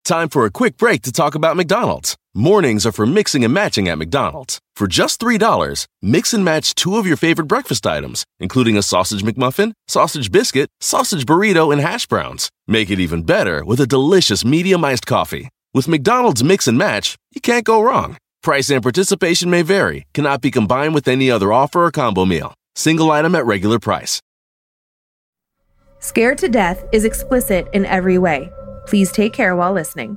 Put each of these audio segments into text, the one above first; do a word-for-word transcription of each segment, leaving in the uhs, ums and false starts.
Time for a quick break to talk about McDonald's. Mornings are for mixing and matching at McDonald's. For just three dollars, mix and match two of your favorite breakfast items, including a sausage McMuffin, sausage biscuit, sausage burrito, and hash browns. Make it even better with a delicious medium iced coffee. With McDonald's Mix and Match, you can't go wrong. Price and participation may vary, cannot be combined with any other offer or combo meal. Single item at regular price. Scared to Death is explicit in every way. Please take care while listening.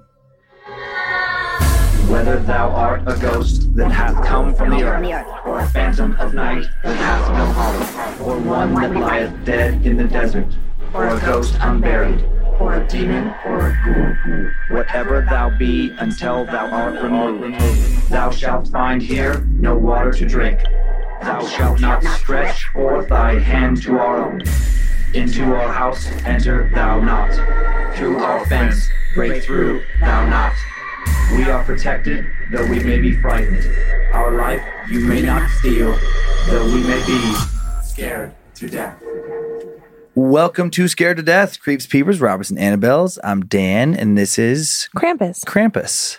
Whether thou art a ghost that hath come from the earth, or a phantom of night that hath no home, or one that lieth dead in the desert, or a ghost unburied, or a demon, or a ghoul, whatever thou be until thou art removed, thou shalt find here no water to drink. Thou shalt not stretch forth thy hand to our own. Into our house enter thou not. Through our fence break through thou not. We are protected, though we may be frightened. Our life you may not steal, though we may be scared to death. Welcome to Scared to Death, Creeps, Peepers, Roberts, and Annabelles. I'm Dan, and this is... Krampus. Krampus.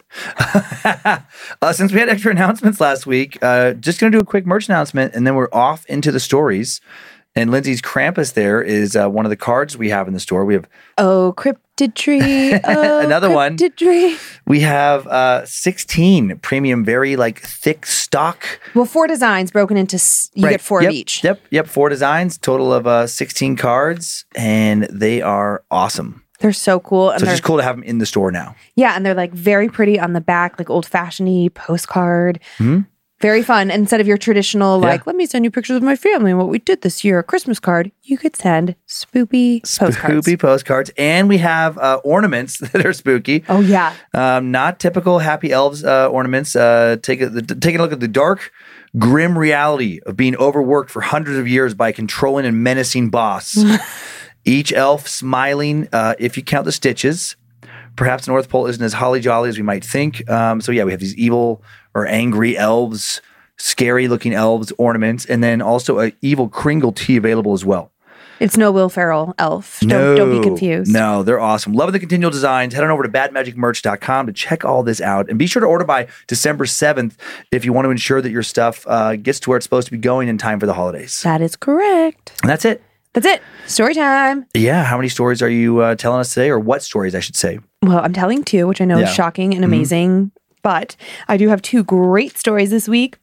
uh, since we had extra announcements last week, uh, just going to do a quick merch announcement, and then we're off into the stories. And Lindsay's Krampus there is uh, one of the cards we have in the store. We have... Oh, Cryptid Tree. Oh, another one. Cryptid Tree. We have uh, sixteen premium, very like thick stock. Well, four designs broken into, s- you Right. get four yep. of each. Yep, yep, four designs, total of uh, sixteen cards, and they are awesome. They're so cool. And So it's they're, just cool to have them in the store now. Yeah, and they're like very pretty on the back, like old-fashioned-y postcard. Hmm? Very fun. And instead of your traditional, Yeah. like, let me send you pictures of my family and what we did this year, a Christmas card, you could send spoopy postcards. Spooky postcards. And we have uh, ornaments that are spooky. Oh, yeah. Um, not typical Happy Elves uh, ornaments. Uh, take a, the, taking a look at the dark, grim reality of being overworked for hundreds of years by a controlling and menacing boss. Each elf smiling, uh, if you count the stitches. Perhaps North Pole isn't as holly jolly as we might think. Um, so yeah, we have these evil or angry elves, scary looking elves ornaments, and then also a evil Kringle tea available as well. It's no Will Ferrell elf. Don't, No, don't be confused. No, they're awesome. Loving the continual designs. Head on over to bad magic merch dot com to check all this out. And be sure to order by December seventh if you want to ensure that your stuff uh, gets to where it's supposed to be going in time for the holidays. That is correct. And that's it. That's it. Story time. Yeah. How many stories are you uh, telling us today, or what stories, I should say? Well, I'm telling two, which I know Yeah. is shocking and amazing, but I do have two great stories this week.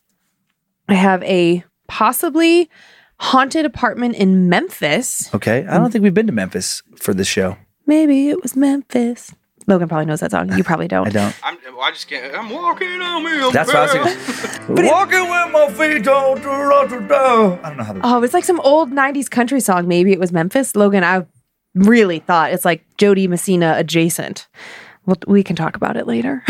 I have a possibly haunted apartment in Memphis. Okay. I don't think we've been to Memphis for this show. Maybe it was Memphis. Logan probably knows that song. You probably don't. I don't. I'm, I just can't. I'm walking on me. That's what I was thinking. Walking with my feet on the road. I don't know how to. Oh, it's like some old nineties country song. Maybe it was Memphis. Logan, I really thought it's like Jody Messina adjacent. Well, we can talk about it later.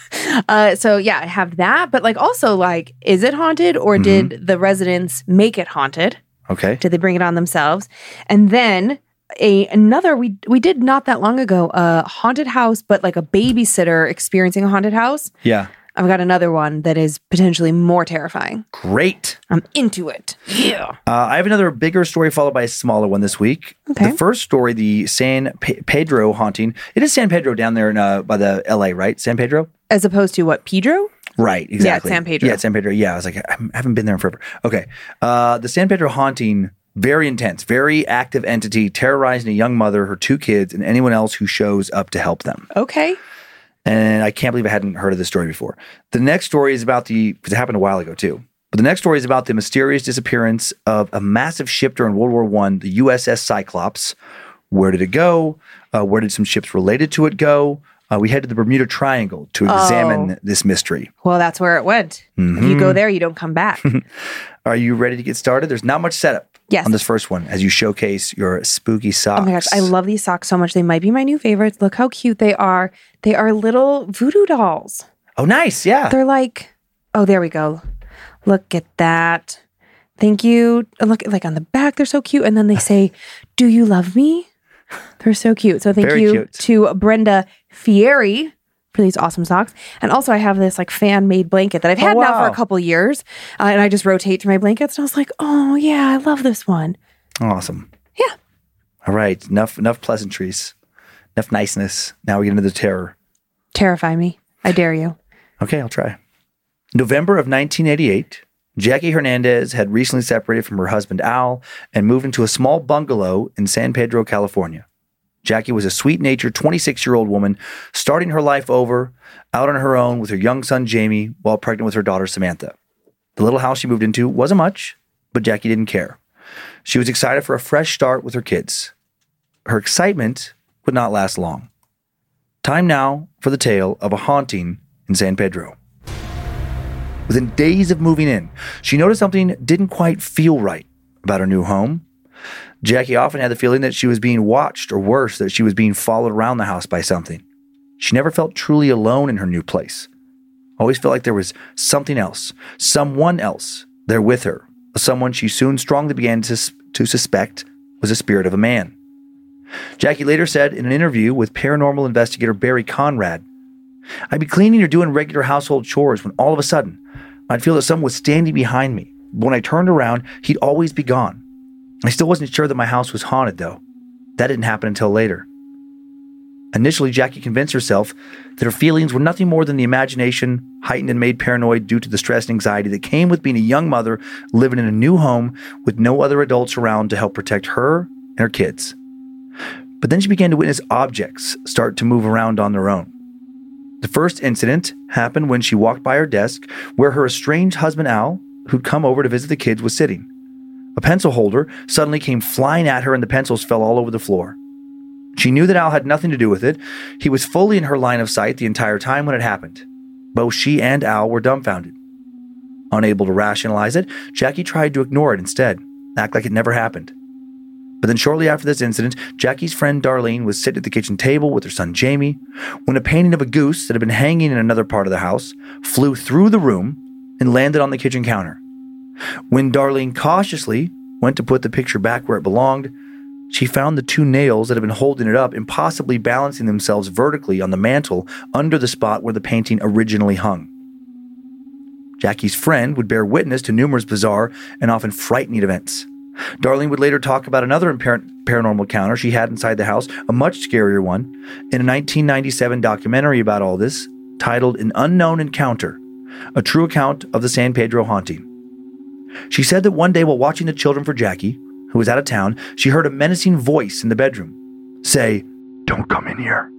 uh, so yeah, I have that. But like also like, is it haunted or Mm-hmm. did the residents make it haunted? Okay. Did they bring it on themselves? And then a another we we did not that long ago a haunted house, but like a babysitter experiencing a haunted house. Yeah. I've got another one that is potentially more terrifying. Great. I'm into it. Yeah. Uh, I have another bigger story followed by a smaller one this week. Okay. The first story, the San Pe- Pedro haunting. It is San Pedro down there in uh, by the L A, right? San Pedro? As opposed to what, Pedro? Right, exactly. San Pedro. Yeah, it's San Pedro. Yeah, I was like, I haven't been there in forever. Okay. Uh, the San Pedro haunting, very intense, very active entity terrorizing a young mother, her two kids, and anyone else who shows up to help them. Okay. And I can't believe I hadn't heard of this story before. The next story is about the, because it happened a while ago too, but the next story is about the mysterious disappearance of a massive ship during World War One, the U S S Cyclops. Where did it go? Uh, where did some ships related to it go? Uh, we head to the Bermuda Triangle to examine Oh. this mystery. Well, that's where it went. If Mm-hmm. you go there, you don't come back. Are you ready to get started? There's not much setup Yes. on this first one as you showcase your spooky socks. Oh my gosh, I love these socks so much. They might be my new favorites. Look how cute they are. They are little voodoo dolls. Oh, nice. Yeah. They're like, oh, there we go. Look at that. Thank you. And look, like on the back, they're so cute. And then they say, do you love me? They're so cute. So thank Very you cute. to Brenda Fieri for these awesome socks. And also I have this like fan made blanket that I've had Oh, now for wow. a couple years. Uh, and I just rotate through my blankets. And I was like, oh yeah, I love this one. Awesome. Yeah. All right. Enough, enough pleasantries, enough niceness. Now we get into the terror. Terrify me. I dare you. Okay, I'll try. November of nineteen eighty-eight, Jackie Hernandez had recently separated from her husband Al and moved into a small bungalow in San Pedro, California. Jackie was a sweet-natured twenty-six-year-old woman starting her life over out on her own with her young son Jamie while pregnant with her daughter Samantha. The little house she moved into wasn't much, but Jackie didn't care. She was excited for a fresh start with her kids. Her excitement would not last long. Time now for the tale of a haunting in San Pedro. Within days of moving in, she noticed something didn't quite feel right about her new home. Jackie often had the feeling that she was being watched, or worse, that she was being followed around the house by something. She never felt truly alone in her new place. Always felt like there was something else, someone else there with her, someone she soon strongly began to, to suspect was a spirit of a man. Jackie later said in an interview with paranormal investigator Barry Conrad, "I'd be cleaning or doing regular household chores when all of a sudden, I'd feel that someone was standing behind me. When I turned around, he'd always be gone. I still wasn't sure that my house was haunted, though. That didn't happen until later." Initially, Jackie convinced herself that her feelings were nothing more than the imagination, heightened and made paranoid due to the stress and anxiety that came with being a young mother living in a new home with no other adults around to help protect her and her kids. But then she began to witness objects start to move around on their own. The first incident happened when she walked by her desk where her estranged husband Al, who'd come over to visit the kids, was sitting. A pencil holder suddenly came flying at her and the pencils fell all over the floor. She knew that Al had nothing to do with it. He was fully in her line of sight the entire time when it happened. Both she and Al were dumbfounded. Unable to rationalize it, Jackie tried to ignore it instead, act like it never happened. But then shortly after this incident, Jackie's friend Darlene was sitting at the kitchen table with her son Jamie when a painting of a goose that had been hanging in another part of the house flew through the room and landed on the kitchen counter. When Darlene cautiously went to put the picture back where it belonged, she found the two nails that had been holding it up impossibly balancing themselves vertically on the mantle under the spot where the painting originally hung. Jackie's friend would bear witness to numerous bizarre and often frightening events. Darlene would later talk about another paranormal encounter she had inside the house, a much scarier one, in a nineteen ninety-seven documentary about all this, titled An Unknown Encounter, a true account of the San Pedro haunting. She said that one day while watching the children for Jackie, who was out of town, she heard a menacing voice in the bedroom say, "Don't come in here."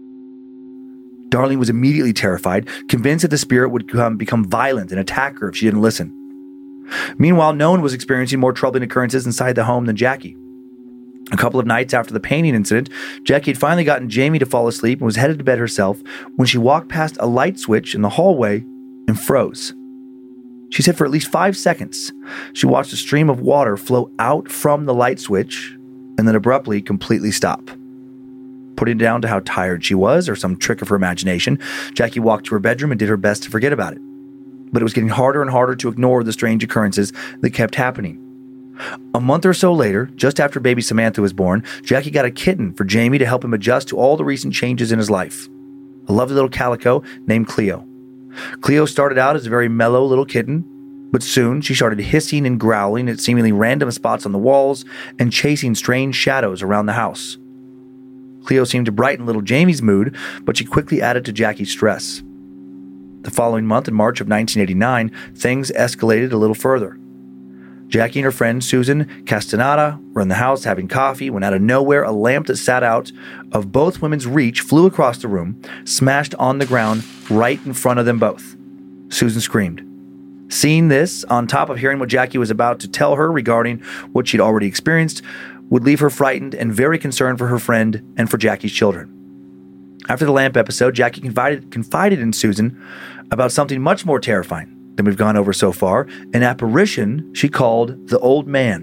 Darlene was immediately terrified, convinced that the spirit would become, become violent and attack her if she didn't listen. Meanwhile, no one was experiencing more troubling occurrences inside the home than Jackie. A couple of nights after the painting incident, Jackie had finally gotten Jamie to fall asleep and was headed to bed herself when she walked past a light switch in the hallway and froze. She said for at least five seconds, she watched a stream of water flow out from the light switch and then abruptly completely stop. Putting it down to how tired she was or some trick of her imagination, Jackie walked to her bedroom and did her best to forget about it. But it was getting harder and harder to ignore the strange occurrences that kept happening. A month or so later, just after baby Samantha was born, Jackie got a kitten for Jamie to help him adjust to all the recent changes in his life. A lovely little calico named Cleo. Cleo started out as a very mellow little kitten, but soon she started hissing and growling at seemingly random spots on the walls and chasing strange shadows around the house. Cleo seemed to brighten little Jamie's mood, but she quickly added to Jackie's stress. The following month, in March of nineteen eighty-nine, things escalated a little further. Jackie and her friend Susan Castaneda were in the house having coffee when out of nowhere a lamp that sat out of both women's reach flew across the room, smashed on the ground right in front of them both. Susan screamed. Seeing this, on top of hearing what Jackie was about to tell her regarding what she'd already experienced, would leave her frightened and very concerned for her friend and for Jackie's children. After the lamp episode, Jackie confided, confided in Susan about something much more terrifying than we've gone over so far, an apparition she called the Old Man.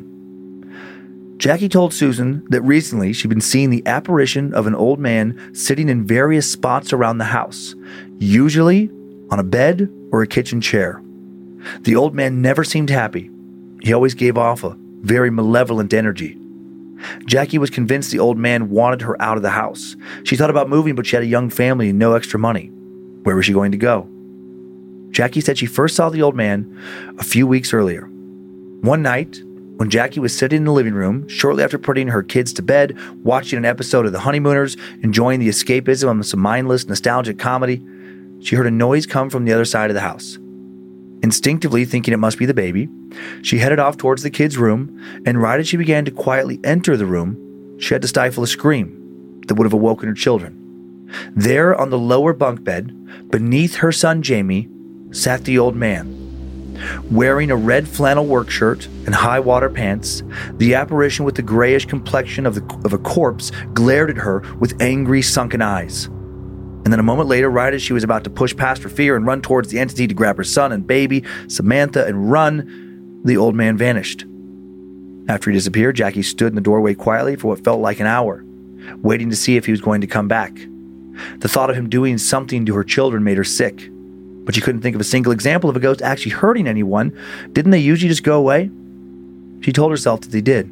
Jackie told Susan that recently she'd been seeing the apparition of an old man sitting in various spots around the house, usually on a bed or a kitchen chair. The old man never seemed happy. He always gave off a very malevolent energy. Jackie was convinced the old man wanted her out of the house. She thought about moving, but she had a young family and no extra money. Where was she going to go? Jackie said she first saw the old man a few weeks earlier. One night, when Jackie was sitting in the living room, shortly after putting her kids to bed, watching an episode of The Honeymooners, enjoying the escapism of some mindless, nostalgic comedy, she heard a noise come from the other side of the house. Instinctively thinking it must be the baby, she headed off towards the kid's room, and right as she began to quietly enter the room, she had to stifle a scream that would have awoken her children. There on the lower bunk bed, beneath her son Jamie, sat the old man. Wearing a red flannel work shirt and high-water pants, the apparition with the grayish complexion of, the, of a corpse glared at her with angry, sunken eyes. And then a moment later, right as she was about to push past her fear and run towards the entity to grab her son and baby, Samantha, and run, the old man vanished. After he disappeared, Jackie stood in the doorway quietly for what felt like an hour, waiting to see if he was going to come back. The thought of him doing something to her children made her sick, but she couldn't think of a single example of a ghost actually hurting anyone. Didn't they usually just go away? She told herself that they did.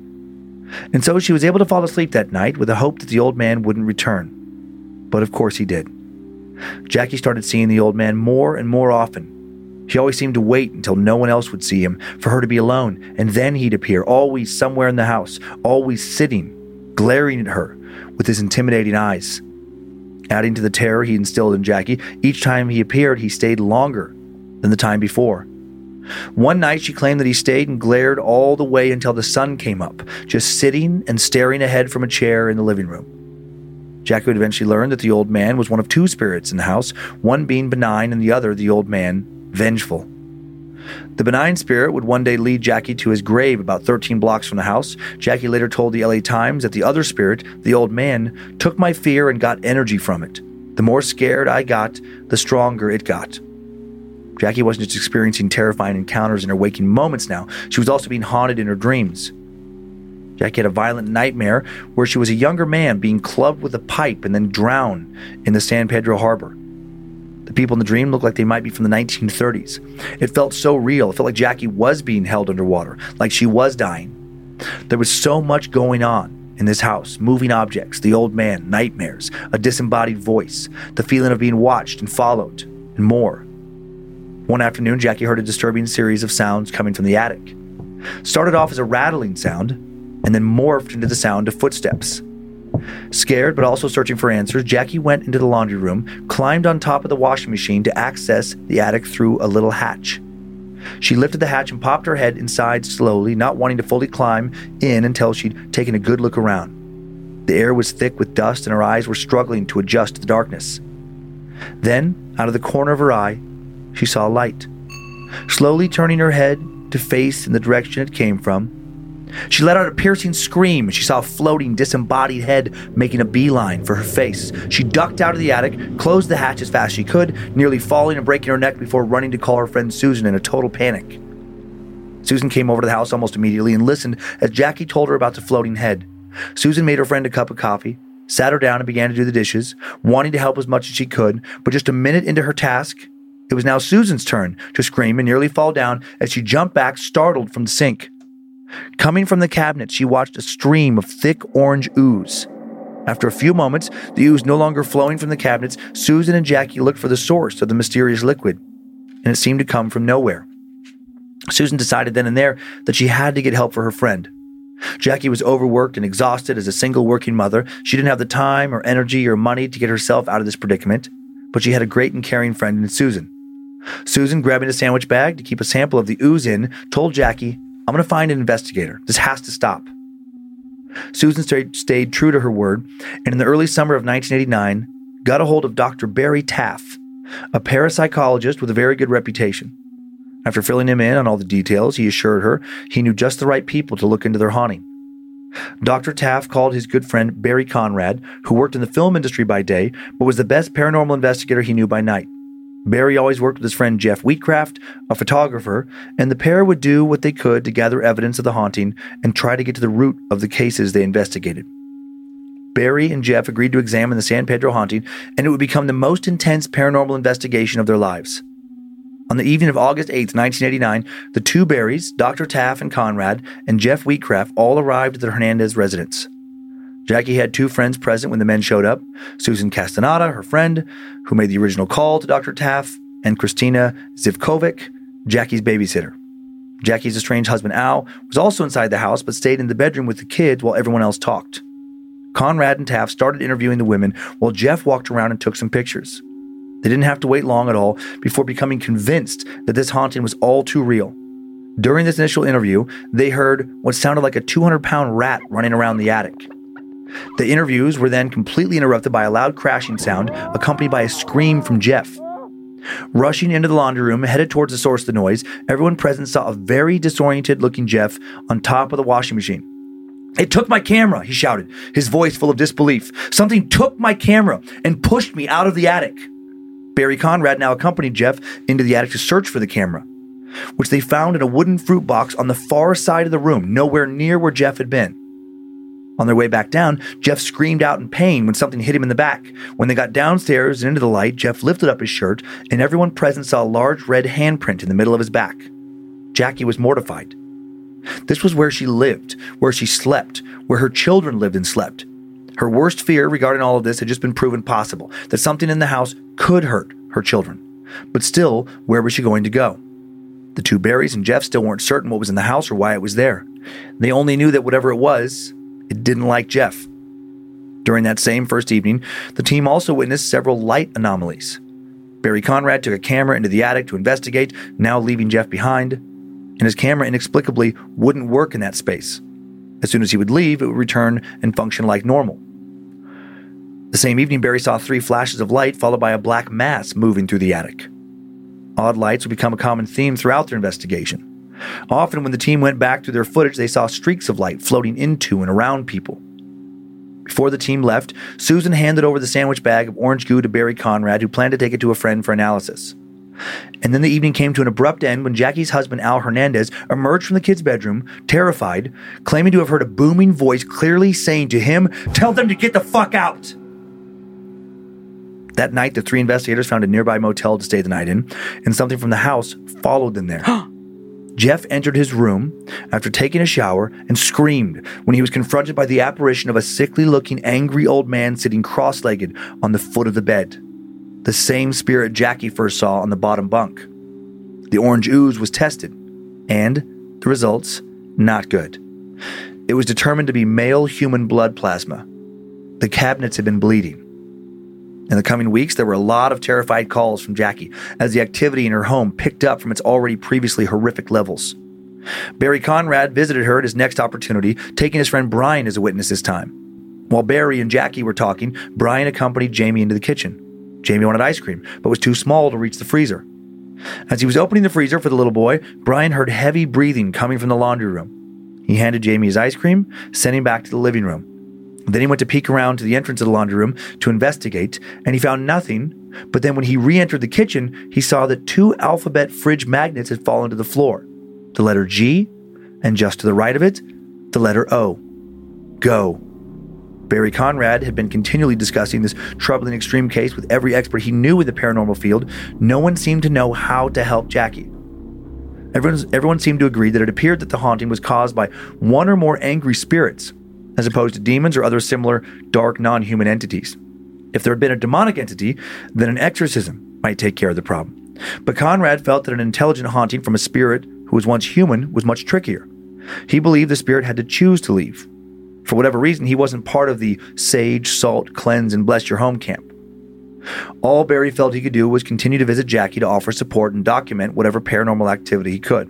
And so she was able to fall asleep that night with the hope that the old man wouldn't return. But of course he did. Jackie started seeing the old man more and more often. She always seemed to wait until no one else would see him, for her to be alone, and then he'd appear, always somewhere in the house, always sitting, glaring at her with his intimidating eyes. Adding to the terror he instilled in Jackie, each time he appeared, he stayed longer than the time before. One night, she claimed that he stayed and glared all the way until the sun came up, just sitting and staring ahead from a chair in the living room. Jackie would eventually learn that the old man was one of two spirits in the house, one being benign and the other, the old man, vengeful. The benign spirit would one day lead Jackie to his grave about thirteen blocks from the house. Jackie later told the L A Times that the other spirit, the old man, took my fear and got energy from it. The more scared I got, the stronger it got. Jackie wasn't just experiencing terrifying encounters in her waking moments now. She was also being haunted in her dreams. Jackie had a violent nightmare where she was a younger man being clubbed with a pipe and then drowned in the San Pedro Harbor. The people in the dream looked like they might be from the nineteen thirties. It felt so real. It felt like Jackie was being held underwater, like she was dying. There was so much going on in this house. Moving objects, the old man, nightmares, a disembodied voice, the feeling of being watched and followed, and more. One afternoon, Jackie heard a disturbing series of sounds coming from the attic. Started off as a rattling sound, and then morphed into the sound of footsteps. Scared, but also searching for answers, Jackie went into the laundry room, climbed on top of the washing machine to access the attic through a little hatch. She lifted the hatch and popped her head inside slowly, not wanting to fully climb in until she'd taken a good look around. The air was thick with dust and her eyes were struggling to adjust to the darkness. Then, out of the corner of her eye, she saw a light. Slowly turning her head to face in the direction it came from, she let out a piercing scream and she saw a floating, disembodied head making a beeline for her face. She ducked out of the attic, closed the hatch as fast as she could, nearly falling and breaking her neck before running to call her friend Susan in a total panic. Susan came over to the house almost immediately and listened as Jackie told her about the floating head. Susan made her friend a cup of coffee, sat her down and began to do the dishes, wanting to help as much as she could, but just a minute into her task, it was now Susan's turn to scream and nearly fall down as she jumped back, startled from the sink. Coming from the cabinet, she watched a stream of thick orange ooze. After a few moments, the ooze no longer flowing from the cabinets, Susan and Jackie looked for the source of the mysterious liquid, and it seemed to come from nowhere. Susan decided then and there that she had to get help for her friend. Jackie was overworked and exhausted as a single working mother. She didn't have the time or energy or money to get herself out of this predicament, but she had a great and caring friend in Susan. Susan, grabbing a sandwich bag to keep a sample of the ooze in, told Jackie, "I'm going to find an investigator. This has to stop." Susan stayed, stayed true to her word, and in the early summer of nineteen eighty-nine, got a hold of Doctor Barry Taff, a parapsychologist with a very good reputation. After filling him in on all the details, he assured her he knew just the right people to look into their haunting. Doctor Taff called his good friend Barry Conrad, who worked in the film industry by day, but was the best paranormal investigator he knew by night. Barry always worked with his friend Jeff Wheatcraft, a photographer, and the pair would do what they could to gather evidence of the haunting and try to get to the root of the cases they investigated. Barry and Jeff agreed to examine the San Pedro haunting, and it would become the most intense paranormal investigation of their lives. On the evening of August eighth, nineteen eighty-nine, the two Barrys, Doctor Taff and Conrad, and Jeff Wheatcraft all arrived at the Hernandez residence. Jackie had two friends present when the men showed up, Susan Castaneda, her friend, who made the original call to Doctor Taff, and Christina Zivkovic, Jackie's babysitter. Jackie's estranged husband, Al, was also inside the house but stayed in the bedroom with the kids while everyone else talked. Conrad and Taff started interviewing the women while Jeff walked around and took some pictures. They didn't have to wait long at all before becoming convinced that this haunting was all too real. During this initial interview, they heard what sounded like a two hundred pound rat running around the attic. The interviews were then completely interrupted by a loud crashing sound accompanied by a scream from Jeff. Rushing into the laundry room, headed towards the source of the noise, everyone present saw a very disoriented-looking Jeff on top of the washing machine. "It took my camera," he shouted, his voice full of disbelief. "Something took my camera and pushed me out of the attic." Barry Conrad now accompanied Jeff into the attic to search for the camera, which they found in a wooden fruit box on the far side of the room, nowhere near where Jeff had been. On their way back down, Jeff screamed out in pain when something hit him in the back. When they got downstairs and into the light, Jeff lifted up his shirt, and everyone present saw a large red handprint in the middle of his back. Jackie was mortified. This was where she lived, where she slept, where her children lived and slept. Her worst fear regarding all of this had just been proven possible, that something in the house could hurt her children. But still, where was she going to go? The two Barrys and Jeff still weren't certain what was in the house or why it was there. They only knew that whatever it was, it didn't like Jeff. During that same first evening, the team also witnessed several light anomalies. Barry Conrad took a camera into the attic to investigate, now leaving Jeff behind, and his camera inexplicably wouldn't work in that space. As soon as he would leave, it would return and function like normal. The same evening, Barry saw three flashes of light followed by a black mass moving through the attic. Odd lights would become a common theme throughout their investigation. Often when the team went back through their footage, they saw streaks of light floating into and around people. Before the team left, Susan handed over the sandwich bag of orange goo to Barry Conrad, who planned to take it to a friend for analysis. And then the evening came to an abrupt end when Jackie's husband, Al Hernandez, emerged from the kids' bedroom, terrified, claiming to have heard a booming voice clearly saying to him, "Tell them to get the fuck out!" That night, the three investigators found a nearby motel to stay the night in, and something from the house followed them there. Jeff entered his room after taking a shower and screamed when he was confronted by the apparition of a sickly-looking, angry old man sitting cross-legged on the foot of the bed. The same spirit Jackie first saw on the bottom bunk. The orange ooze was tested, and the results, not good. It was determined to be male human blood plasma. The cabinets had been bleeding. In the coming weeks, there were a lot of terrified calls from Jackie as the activity in her home picked up from its already previously horrific levels. Barry Conrad visited her at his next opportunity, taking his friend Brian as a witness this time. While Barry and Jackie were talking, Brian accompanied Jamie into the kitchen. Jamie wanted ice cream, but was too small to reach the freezer. As he was opening the freezer for the little boy, Brian heard heavy breathing coming from the laundry room. He handed Jamie his ice cream, sent him back to the living room. Then he went to peek around to the entrance of the laundry room to investigate, and he found nothing. But then when he re-entered the kitchen, he saw that two alphabet fridge magnets had fallen to the floor. The letter G, and just to the right of it, the letter O. Go. Barry Conrad had been continually discussing this troubling extreme case with every expert he knew in the paranormal field. No one seemed to know how to help Jackie. Everyone, everyone seemed to agree that it appeared that the haunting was caused by one or more angry spirits, as opposed to demons or other similar dark non-human entities. If there had been a demonic entity, then an exorcism might take care of the problem. But Conrad felt that an intelligent haunting from a spirit who was once human was much trickier. He believed the spirit had to choose to leave. For whatever reason, he wasn't part of the sage, salt, cleanse, and bless your home camp. All Barry felt he could do was continue to visit Jackie to offer support and document whatever paranormal activity he could.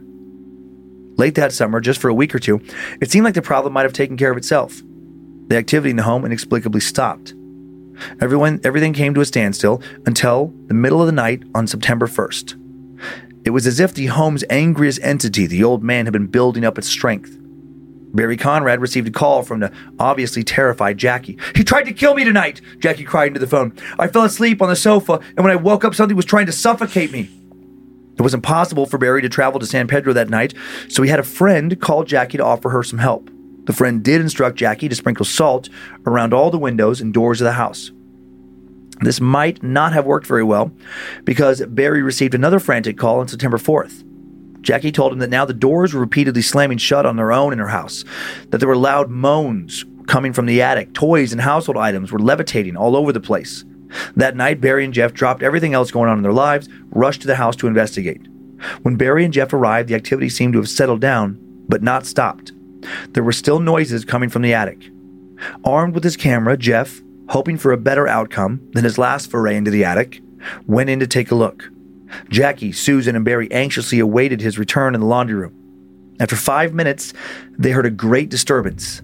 Late that summer, just for a week or two, it seemed like the problem might have taken care of itself. The activity in the home inexplicably stopped. Everyone, everything came to a standstill until the middle of the night on September first. It was as if the home's angriest entity, the old man, had been building up its strength. Barry Conrad received a call from the obviously terrified Jackie. "He tried to kill me tonight," Jackie cried into the phone. "I fell asleep on the sofa, and when I woke up, something was trying to suffocate me." It was impossible for Barry to travel to San Pedro that night, so he had a friend call Jackie to offer her some help. The friend did instruct Jackie to sprinkle salt around all the windows and doors of the house. This might not have worked very well, because Barry received another frantic call on September fourth. Jackie told him that now the doors were repeatedly slamming shut on their own in her house, that there were loud moans coming from the attic, toys and household items were levitating all over the place. That night, Barry and Jeff dropped everything else going on in their lives, rushed to the house to investigate. When Barry and Jeff arrived, the activity seemed to have settled down, but not stopped. There were still noises coming from the attic. Armed with his camera, Jeff, hoping for a better outcome than his last foray into the attic, went in to take a look. Jackie, Susan, and Barry anxiously awaited his return in the laundry room. After five minutes, they heard a great disturbance.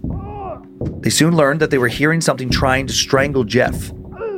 They soon learned that they were hearing something trying to strangle Jeff.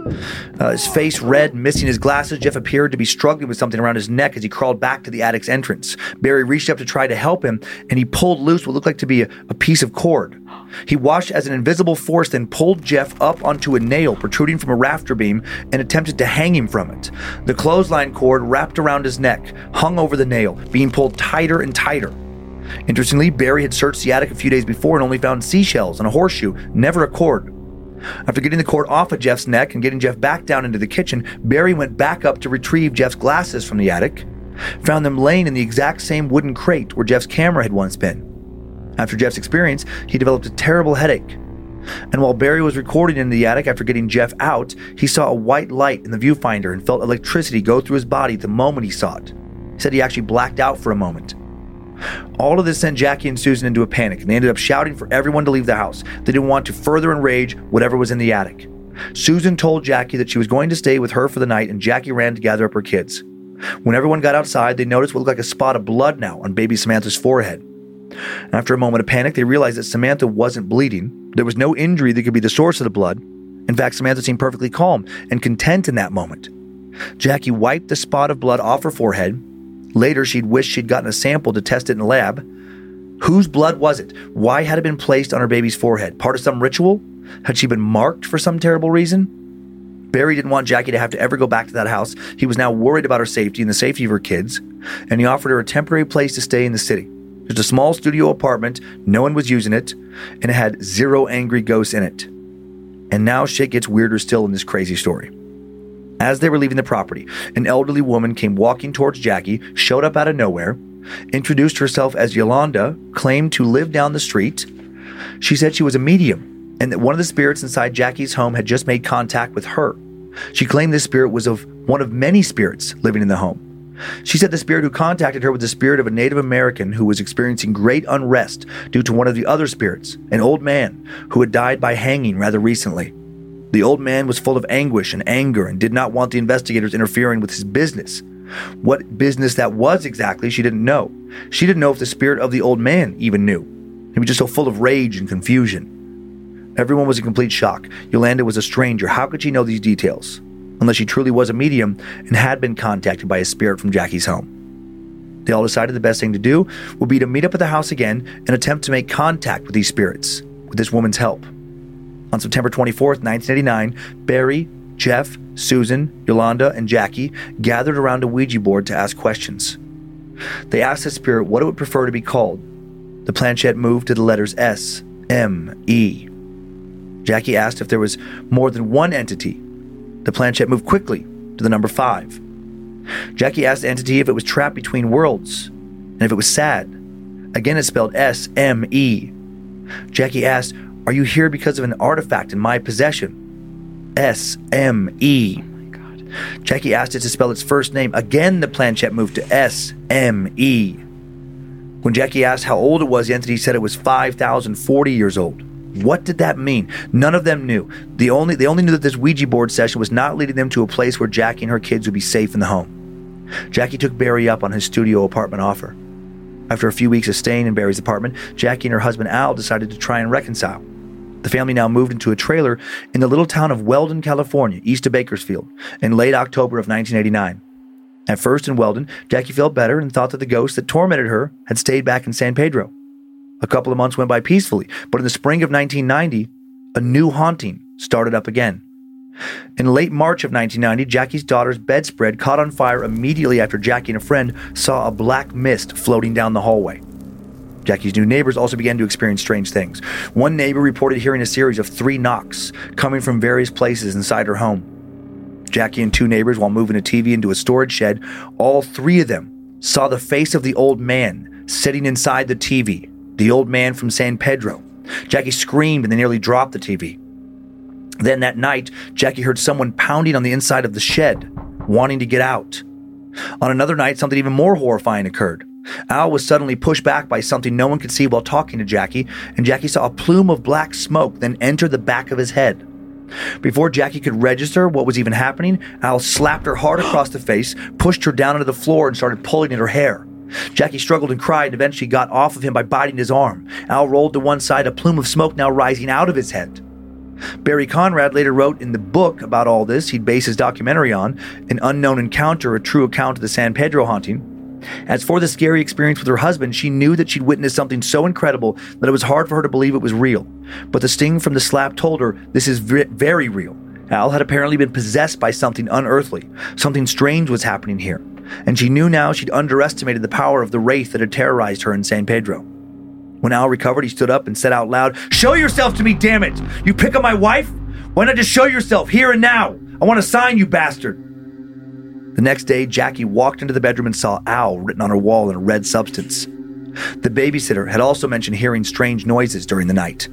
Uh, his face red, missing his glasses, Jeff appeared to be struggling with something around his neck as he crawled back to the attic's entrance. Barry reached up to try to help him, and he pulled loose what looked like to be a, a piece of cord. He watched as an invisible force then pulled Jeff up onto a nail protruding from a rafter beam and attempted to hang him from it. The clothesline cord wrapped around his neck, hung over the nail, being pulled tighter and tighter. Interestingly, Barry had searched the attic a few days before and only found seashells and a horseshoe, never a cord. After getting the cord off of Jeff's neck and getting Jeff back down into the kitchen, Barry went back up to retrieve Jeff's glasses from the attic, found them laying in the exact same wooden crate where Jeff's camera had once been. After Jeff's experience, he developed a terrible headache. And while Barry was recording in the attic after getting Jeff out, he saw a white light in the viewfinder and felt electricity go through his body the moment he saw it. He said he actually blacked out for a moment. All of this sent Jackie and Susan into a panic, and they ended up shouting for everyone to leave the house. They didn't want to further enrage whatever was in the attic. Susan told Jackie that she was going to stay with her for the night, and Jackie ran to gather up her kids. When everyone got outside, they noticed what looked like a spot of blood now on baby Samantha's forehead. And after a moment of panic, they realized that Samantha wasn't bleeding. There was no injury that could be the source of the blood. In fact, Samantha seemed perfectly calm and content in that moment. Jackie wiped the spot of blood off her forehead. Later, she'd wished she'd gotten a sample to test it in the lab. Whose blood was it? Why had it been placed on her baby's forehead? Part of some ritual? Had she been marked for some terrible reason? Barry didn't want Jackie to have to ever go back to that house. He was now worried about her safety and the safety of her kids, and he offered her a temporary place to stay in the city. Just a small studio apartment, no one was using it, and it had zero angry ghosts in it. And now shit gets weirder still in this crazy story. As they were leaving the property, an elderly woman came walking towards Jackie, showed up out of nowhere, introduced herself as Yolanda, claimed to live down the street. She said she was a medium and that one of the spirits inside Jackie's home had just made contact with her. She claimed this spirit was of one of many spirits living in the home. She said the spirit who contacted her was the spirit of a Native American who was experiencing great unrest due to one of the other spirits, an old man who had died by hanging rather recently. The old man was full of anguish and anger and did not want the investigators interfering with his business. What business that was exactly, she didn't know. She didn't know if the spirit of the old man even knew. He was just so full of rage and confusion. Everyone was in complete shock. Yolanda was a stranger. How could she know these details? Unless she truly was a medium and had been contacted by a spirit from Jackie's home. They all decided the best thing to do would be to meet up at the house again and attempt to make contact with these spirits, with this woman's help. On September twenty-fourth, nineteen eighty-nine, Barry, Jeff, Susan, Yolanda, and Jackie gathered around a Ouija board to ask questions. They asked the spirit what it would prefer to be called. The planchette moved to the letters S, M, E. Jackie asked if there was more than one entity. The planchette moved quickly to the number five. Jackie asked the entity if it was trapped between worlds, and if it was sad. Again, it spelled S, M, E. Jackie asked, "Are you here because of an artifact in my possession?" S, M, E. Oh my God. Jackie asked it to spell its first name. Again, the planchette moved to S, M, E. When Jackie asked how old it was, the entity said it was five thousand forty years old. What did that mean? None of them knew. The only, they only knew that this Ouija board session was not leading them to a place where Jackie and her kids would be safe in the home. Jackie took Barry up on his studio apartment offer. After a few weeks of staying in Barry's apartment, Jackie and her husband Al decided to try and reconcile. The family now moved into a trailer in the little town of Weldon, California, east of Bakersfield, in late October of nineteen eighty-nine. At first in Weldon, Jackie felt better and thought that the ghost that tormented her had stayed back in San Pedro. A couple of months went by peacefully, but in the spring of nineteen ninety, a new haunting started up again. In late March of nineteen ninety, Jackie's daughter's bedspread caught on fire immediately after Jackie and a friend saw a black mist floating down the hallway. Jackie's new neighbors also began to experience strange things. One neighbor reported hearing a series of three knocks coming from various places inside her home. Jackie and two neighbors, while moving a T V into a storage shed, all three of them saw the face of the old man sitting inside the T V, the old man from San Pedro. Jackie screamed and they nearly dropped the T V. Then that night, Jackie heard someone pounding on the inside of the shed, wanting to get out. On another night, something even more horrifying occurred. Al was suddenly pushed back by something no one could see while talking to Jackie, and Jackie saw a plume of black smoke then enter the back of his head. Before Jackie could register what was even happening, Al slapped her hard across the face, pushed her down onto the floor, and started pulling at her hair. Jackie struggled and cried and eventually got off of him by biting his arm. Al rolled to one side, a plume of smoke now rising out of his head. Barry Conrad later wrote in the book about all this he'd base his documentary on, An Unknown Encounter, a true account of the San Pedro haunting. As for the scary experience with her husband, she knew that she'd witnessed something so incredible that it was hard for her to believe it was real. But the sting from the slap told her this is v- very real. Al had apparently been possessed by something unearthly. Something strange was happening here. And she knew now she'd underestimated the power of the wraith that had terrorized her in San Pedro. When Al recovered, he stood up and said out loud, "Show yourself to me, damn it! You pick up my wife? Why not just show yourself here and now? I want to sign you, bastard!" The next day, Jackie walked into the bedroom and saw Al written on her wall in a red substance. The babysitter had also mentioned hearing strange noises during the night.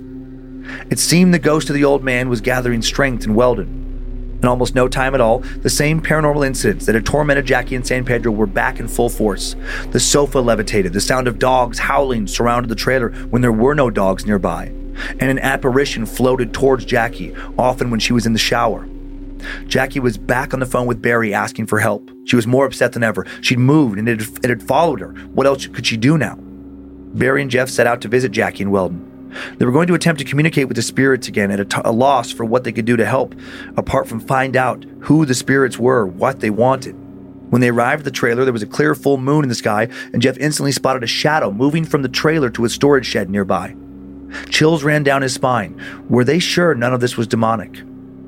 It seemed the ghost of the old man was gathering strength in Weldon. In almost no time at all, the same paranormal incidents that had tormented Jackie in San Pedro were back in full force. The sofa levitated, the sound of dogs howling surrounded the trailer when there were no dogs nearby, and an apparition floated towards Jackie, often when she was in the shower. Jackie was back on the phone with Barry asking for help. She was more upset than ever. She'd moved and it, it had followed her. What else could she do now? Barry and Jeff set out to visit Jackie in Weldon. They were going to attempt to communicate with the spirits again at a, t- a loss for what they could do to help, apart from find out who the spirits were, what they wanted. When they arrived at the trailer, there was a clear full moon in the sky, and Jeff instantly spotted a shadow moving from the trailer to a storage shed nearby. Chills ran down his spine. Were they sure none of this was demonic?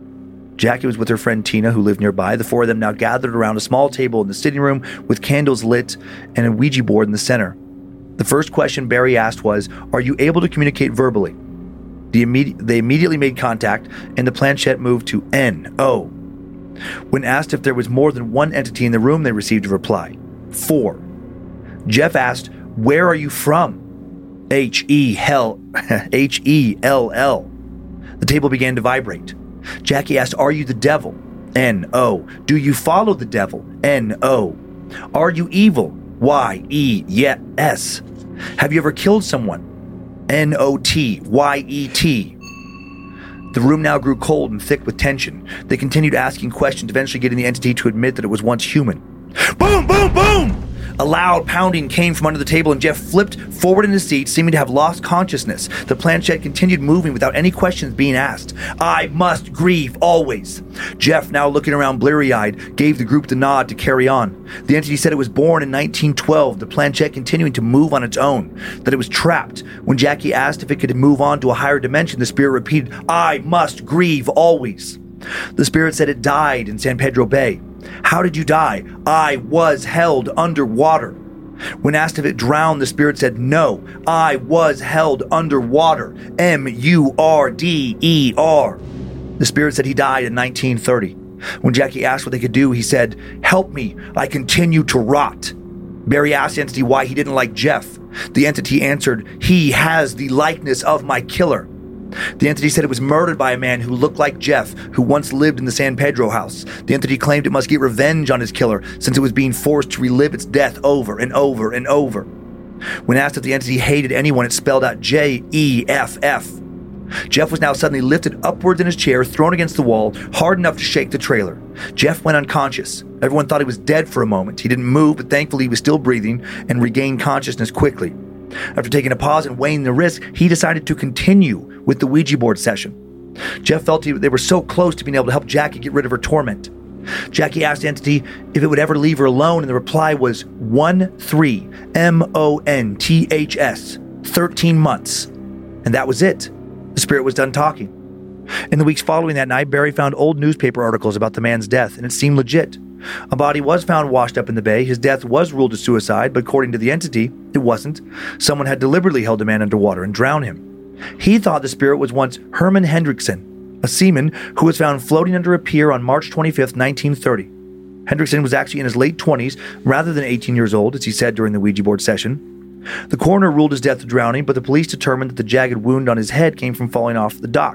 Jackie was with her friend Tina, who lived nearby. The four of them now gathered around a small table in the sitting room with candles lit and a Ouija board in the center. The first question Barry asked was, "Are you able to communicate verbally?" The immedi- they immediately made contact, and the planchette moved to N O. When asked if there was more than one entity in the room, they received a reply, four. Jeff asked, "Where are you from?" H E L H E L L. The table began to vibrate. Jackie asked, "Are you the devil?" N O. "Do you follow the devil?" N O. "Are you evil?" Y E S. "Have you ever killed someone?" N O T Y E T. The room now grew cold and thick with tension. They continued asking questions, eventually getting the entity to admit that it was once human. Boom, boom, boom! A loud pounding came from under the table, and Jeff flipped forward in his seat, seeming to have lost consciousness. The planchette continued moving without any questions being asked. "I must grieve always." Jeff, now looking around bleary-eyed, gave the group the nod to carry on. The entity said it was born in nineteen twelve, the planchette continuing to move on its own, that it was trapped. When Jackie asked if it could move on to a higher dimension, the spirit repeated, "I must grieve always." The spirit said it died in San Pedro Bay. "How did you die?" "I was held underwater." When asked if it drowned, the spirit said, "No, I was held underwater." M U R D E R. The spirit said he died in nineteen thirty. When Jackie asked what they could do, he said, "Help me, I continue to rot." Barry asked the entity why he didn't like Jeff. The entity answered, "He has the likeness of my killer." The entity said it was murdered by a man who looked like Jeff, who once lived in the San Pedro house. The entity claimed it must get revenge on his killer since it was being forced to relive its death over and over and over. When asked if the entity hated anyone, it spelled out J E F F. Jeff was now suddenly lifted upwards in his chair, thrown against the wall, hard enough to shake the trailer. Jeff went unconscious. Everyone thought he was dead for a moment. He didn't move, but thankfully he was still breathing and regained consciousness quickly. After taking a pause and weighing the risk, he decided to continue with the Ouija board session. Jeff felt he, they were so close to being able to help Jackie get rid of her torment. Jackie asked the entity if it would ever leave her alone, and the reply was one three M O N T H S, thirteen months. And that was it. The spirit was done talking. In the weeks following that night, Barry found old newspaper articles about the man's death, and it seemed legit. A body was found washed up in the bay. His death was ruled a suicide, but according to the entity, it wasn't. Someone had deliberately held a man underwater and drowned him. He thought the spirit was once Herman Hendrickson, a seaman who was found floating under a pier on March twenty-fifth, nineteen thirty. Hendrickson was actually in his late twenties rather than eighteen years old, as he said during the Ouija board session. The coroner ruled his death a drowning, but the police determined that the jagged wound on his head came from falling off the dock.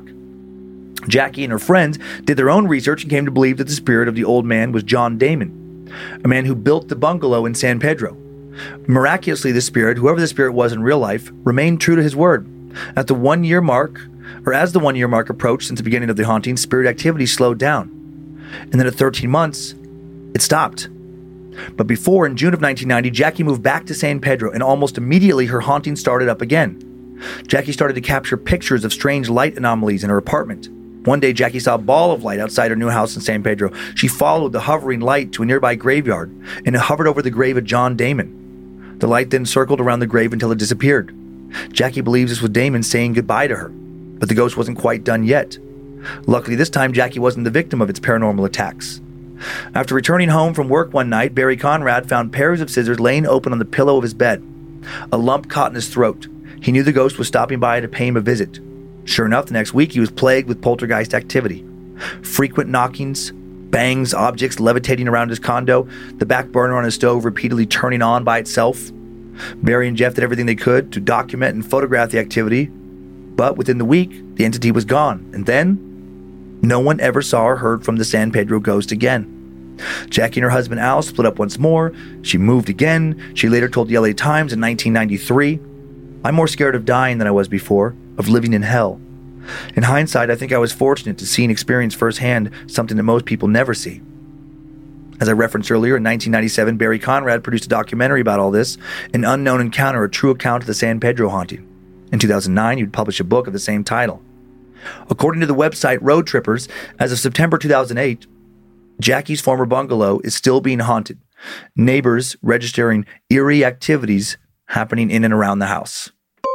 Jackie and her friends did their own research and came to believe that the spirit of the old man was John Damon, a man who built the bungalow in San Pedro. Miraculously, the spirit, whoever the spirit was in real life, remained true to his word. At the one-year mark or as the one-year mark approached since the beginning of the haunting, spirit activity slowed down. And then at thirteen months, it stopped. But before, in June of nineteen ninety, Jackie moved back to San Pedro, and almost immediately her haunting started up again. Jackie started to capture pictures of strange light anomalies in her apartment. One day, Jackie saw a ball of light outside her new house in San Pedro. She followed the hovering light to a nearby graveyard, and it hovered over the grave of John Damon. The light then circled around the grave until it disappeared. Jackie believes this was Damon saying goodbye to her, but the ghost wasn't quite done yet. Luckily, this time, Jackie wasn't the victim of its paranormal attacks. After returning home from work one night, Barry Conrad found pairs of scissors laying open on the pillow of his bed. A lump caught in his throat. He knew the ghost was stopping by to pay him a visit. Sure enough, the next week he was plagued with poltergeist activity. Frequent knockings, bangs, objects levitating around his condo, the back burner on his stove repeatedly turning on by itself. Barry and Jeff did everything they could to document and photograph the activity, but within the week, the entity was gone, and then no one ever saw or heard from the San Pedro ghost again. Jackie and her husband Al split up once more. She moved again. She later told the L A Times in nineteen ninety-three, "I'm more scared of dying than I was before, of living in hell. In hindsight, I think I was fortunate to see and experience firsthand something that most people never see." As I referenced earlier, in nineteen ninety-seven, Barry Conrad produced a documentary about all this, An Unknown Encounter, a true account of the San Pedro haunting. In two thousand nine, he would publish a book of the same title. According to the website Road Trippers, as of September two thousand eight, Jackie's former bungalow is still being haunted. Neighbors registering eerie activities happening in and around the house.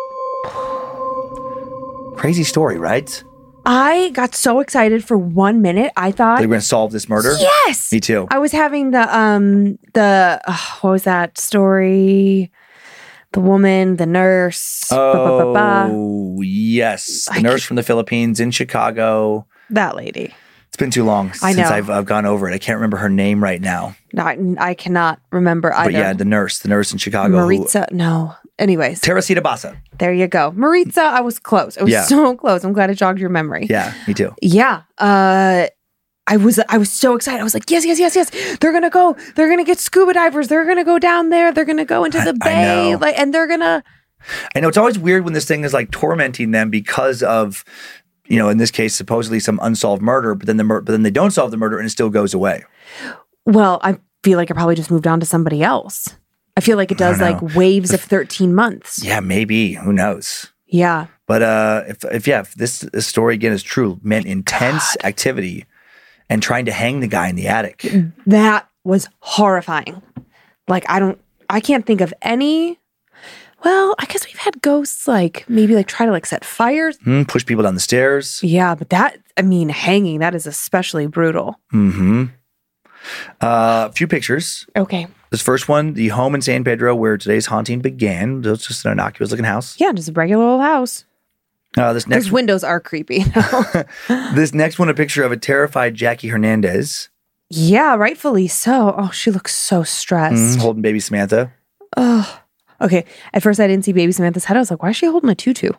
Crazy story, right? I got so excited for one minute. I thought They were going to solve this murder? yes. Me too. I was having the um the uh, what was that story? The woman, the nurse. ba, ba, ba, ba. Oh, yes. The I nurse can't- from the Philippines in Chicago. That lady. It's been too long I since know. I've, I've gone over it. I can't remember her name right now. No, I, I cannot remember either. But yeah, the nurse, the nurse in Chicago. who- Maritza. No. Anyways, Teresita Basa. there you go. Maritza, I was close. I was Yeah. so close. I'm glad it jogged your memory. Yeah, me too. Yeah. Uh I was I was so excited. I was like, yes, yes, yes, yes. They're gonna go. They're gonna get scuba divers. They're gonna go down there. They're gonna go into the I- I bay. know. Like, and they're gonna I know it's always weird when this thing is like tormenting them because of, you know, in this case, supposedly some unsolved murder, but then the mur- but then they don't solve the murder and it still goes away. well, I feel like it probably just moved on to somebody else. I feel like it does I like don't waves of thirteen months. Yeah, maybe. Who knows? Yeah. But uh, if, if yeah, if this, this story again is true, meant intense activity and trying to hang the guy in the attic. That was horrifying. Like, I don't, I can't think of any. Well, I guess we've had ghosts like maybe like try to like set fires. Hmm, push people down the stairs. Yeah, but that, I mean, hanging, that is especially brutal. Mm-hmm. Uh, a few pictures. Okay. This first one, the home in San Pedro where today's haunting began. It's just an innocuous looking house. Yeah, just a regular old house. Uh, this next Those windows are creepy. this next one, a picture of a terrified Jackie Hernandez Yeah, rightfully so. Oh, she looks so stressed. mhm, holding baby Samantha. Oh, okay. At first, I didn't see baby Samantha's head. I was like, why is she holding a tutu?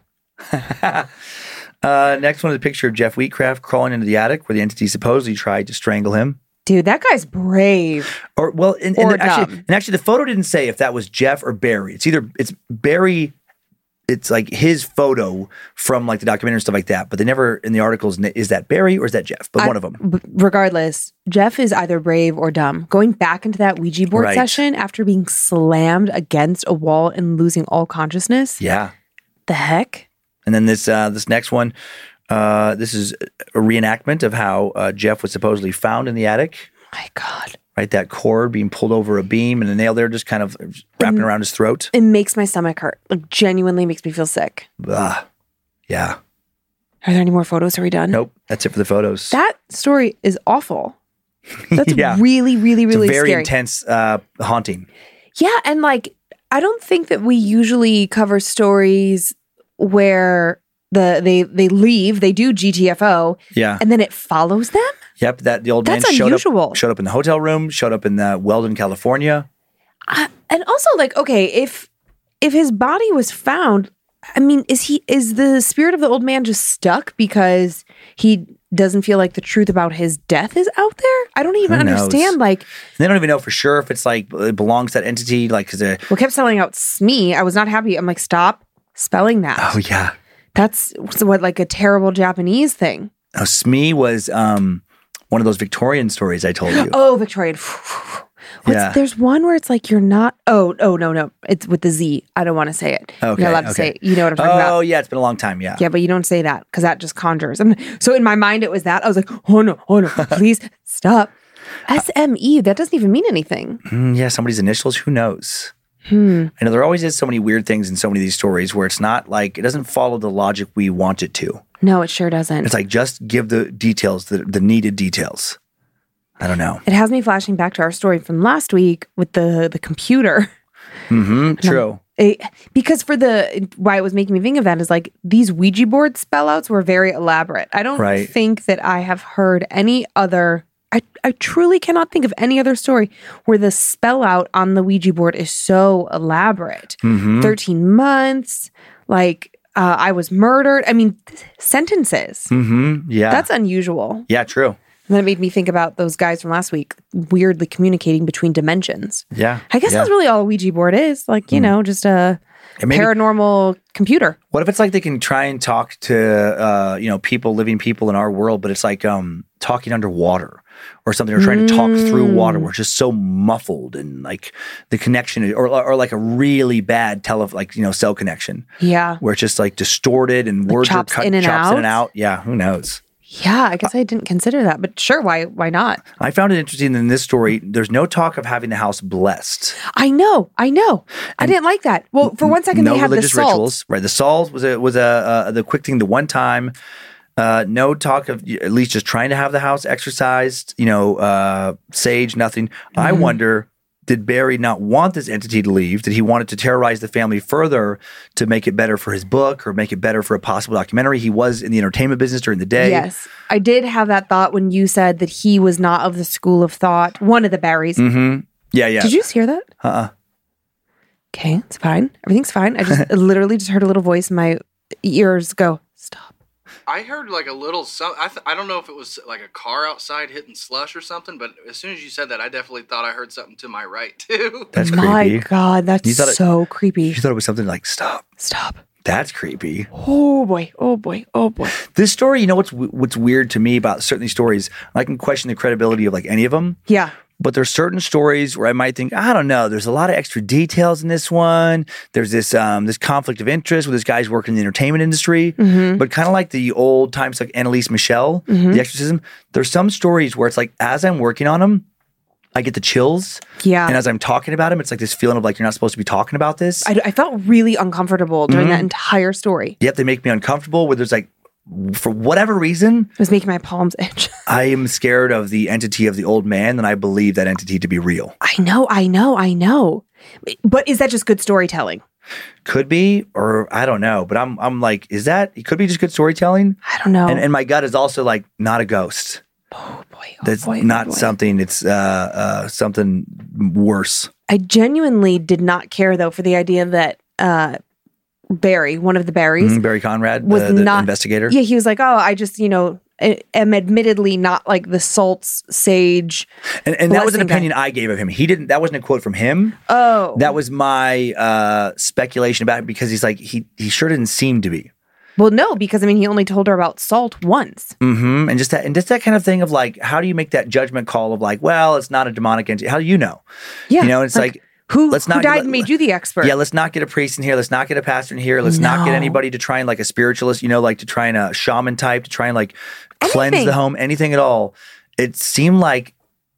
Uh, next one is a picture of Jeff Wheatcraft crawling into the attic where the entity supposedly tried to strangle him. Dude, that guy's brave. Or well, and, Or and actually, dumb. and actually, the photo didn't say if that was Jeff or Barry. It's either it's Barry. It's like his photo from like the documentary and stuff like that. But they never in the articles is that Barry or is that Jeff? But I- one of them. b- regardless, Jeff is either brave or dumb. Going back into that Ouija board Right. session after being slammed against a wall and losing all consciousness. Yeah. The heck? And then this uh, this next one, uh, this is a reenactment of how uh, Jeff was supposedly found in the attic. My God. Right, that cord being pulled over a beam and a nail there just kind of wrapping around his throat. It makes my stomach hurt. Like, genuinely makes me feel sick. Ugh. Yeah. Are there any more photos? Are we done? Nope. That's it for the photos. That story is awful. That's Yeah. really, really, it's really a very scary. intense uh, haunting. Yeah, and like I don't think that we usually cover stories where the they they leave, they do G T F O, Yeah. and then it follows them. Yep. That the old That's man showed unusual. up, showed up in the hotel room, showed up in the Weldon, California. Uh, and also, like, okay, if if his body was found, I mean, is he is the spirit of the old man just stuck because he doesn't feel like the truth about his death is out there? I don't even Who knows? understand. Like, They don't even know for sure if it's like it belongs to that entity. Like, cause uh, what kept spelling out Smee? I was not happy. I'm like, stop spelling that. oh yeah, That's so what, like a terrible Japanese thing. Now, Smee was um, one of those Victorian stories I told you. Oh, Victorian. What's, Yeah. There's one where it's like you're not. Oh, oh no, no. It's with the Z. I don't want to say it. Okay, You're not allowed to okay. say it. You know what I'm talking Oh, about. yeah, it's been a long time. Yeah. Yeah, but you don't say that because that just conjures. I'm, so in my mind, it was that. I was like, oh no, oh no, please stop. S M E, that doesn't even mean anything. Mm, yeah, somebody's initials. Who knows? Hmm. I know there always is so many weird things in so many of these stories where it's not like, it doesn't follow the logic we want it to. No, it sure doesn't. It's like, just give the details, the, the needed details. I don't know. It has me flashing back to our story from last week with the the computer. Mm-hmm. True. It, because for the why it was making me think of that is like these Ouija board spell outs were very elaborate. I don't Right. think that I have heard any other. I, I truly cannot think of any other story where the spell out on the Ouija board is so elaborate. Mm-hmm. thirteen months, like uh, I was murdered. I mean, sentences. Mm-hmm. Yeah. That's unusual. yeah, true. And then it made me think about those guys from last week weirdly communicating between dimensions. Yeah. I guess yeah. that's really all a Ouija board is. Like, you know, just a And maybe- paranormal computer. What if it's like they can try and talk to, uh, you know, people, living people in our world, but it's like um, talking underwater or something, or trying to talk through water where it's just so muffled and like the connection, or, or like a really bad tele, like, you know, cell connection Yeah. where it's just like distorted and words are chops cut, in and chops in and out? out. Yeah, who knows? Yeah, I guess I didn't consider that, but sure, why why not? I found it interesting in this story, there's no talk of having the house blessed. I know, I know. I didn't like that. Well, for one second no they had the religious salt. rituals, right? The salt was a was a uh, the quick thing. The one time, uh, no talk of at least just trying to have the house exorcised. You know, uh, sage, nothing. I Mm-hmm. wonder, did Barry not want this entity to leave? Did he want it to terrorize the family further to make it better for his book or make it better for a possible documentary? He was in the entertainment business during the day. Yes. I did have that thought when you said that he was not of the school of thought, one of the Barrys. Mm-hmm. Yeah, yeah. Did you just hear that? Uh-uh. Okay, it's fine. Everything's fine. I just literally just heard a little voice in my ears go, stop. I heard like a little. Some, I th- I don't know if it was like a car outside hitting slush or something, but as soon as you said that, I definitely thought I heard something to my right too. That's My creepy. God, that's You thought it- so creepy. You thought it was something like, stop. Stop. That's creepy. Oh boy, oh boy, oh boy. This story, you know what's what's weird to me about certain these stories? I can question the credibility of like any of them, Yeah. but there's certain stories where I might think, I don't know, there's a lot of extra details in this one. There's this um, this conflict of interest with this guy's working in the entertainment industry, Mm-hmm. but kind of like the old times, like Annalise Michel, The Exorcism. There's some stories where it's like as I'm working on them, I get the chills. Yeah. And as I'm talking about them, it's like this feeling of like you're not supposed to be talking about this. I, I felt really uncomfortable during Mm-hmm. that entire story. Yet they make me uncomfortable where there's like, for whatever reason, It was making my palms itch. I am scared of the entity of the old man, and I believe that entity to be real. I know, I know, I know. But is that just good storytelling? Could be, or I don't know. But I'm I'm like, is that? It could be just good storytelling. I don't know. And and my gut is also like, not a ghost. oh boy, oh That's boy, oh not boy. something. It's uh, uh, something worse. I genuinely did not care though for the idea that uh, Barry, one of the Barrys, Mhm, Barry Conrad, was the, the not investigator. Yeah, he was like, oh, I just, you know, I- am admittedly not like the salts sage. And, and that was an blessing guy. opinion I gave of him. He didn't. That wasn't a quote from him. Oh, That was my uh, speculation about it because he's like he he sure didn't seem to be. well, no, because I mean, he only told her about salt once. Mm-hmm. And just that, and just that kind of thing of like, how do you make that judgment call of like, well, it's not a demonic entity. How do you know? Yeah, You know, it's like, who, let's who not- died let- and made you the expert? yeah, let's not get a priest in here. Let's not get a pastor in here. Let's not get No. anybody to try and like a spiritualist, you know, like to try and a shaman type to try and like cleanse Anything. the home, anything at all. It seemed like,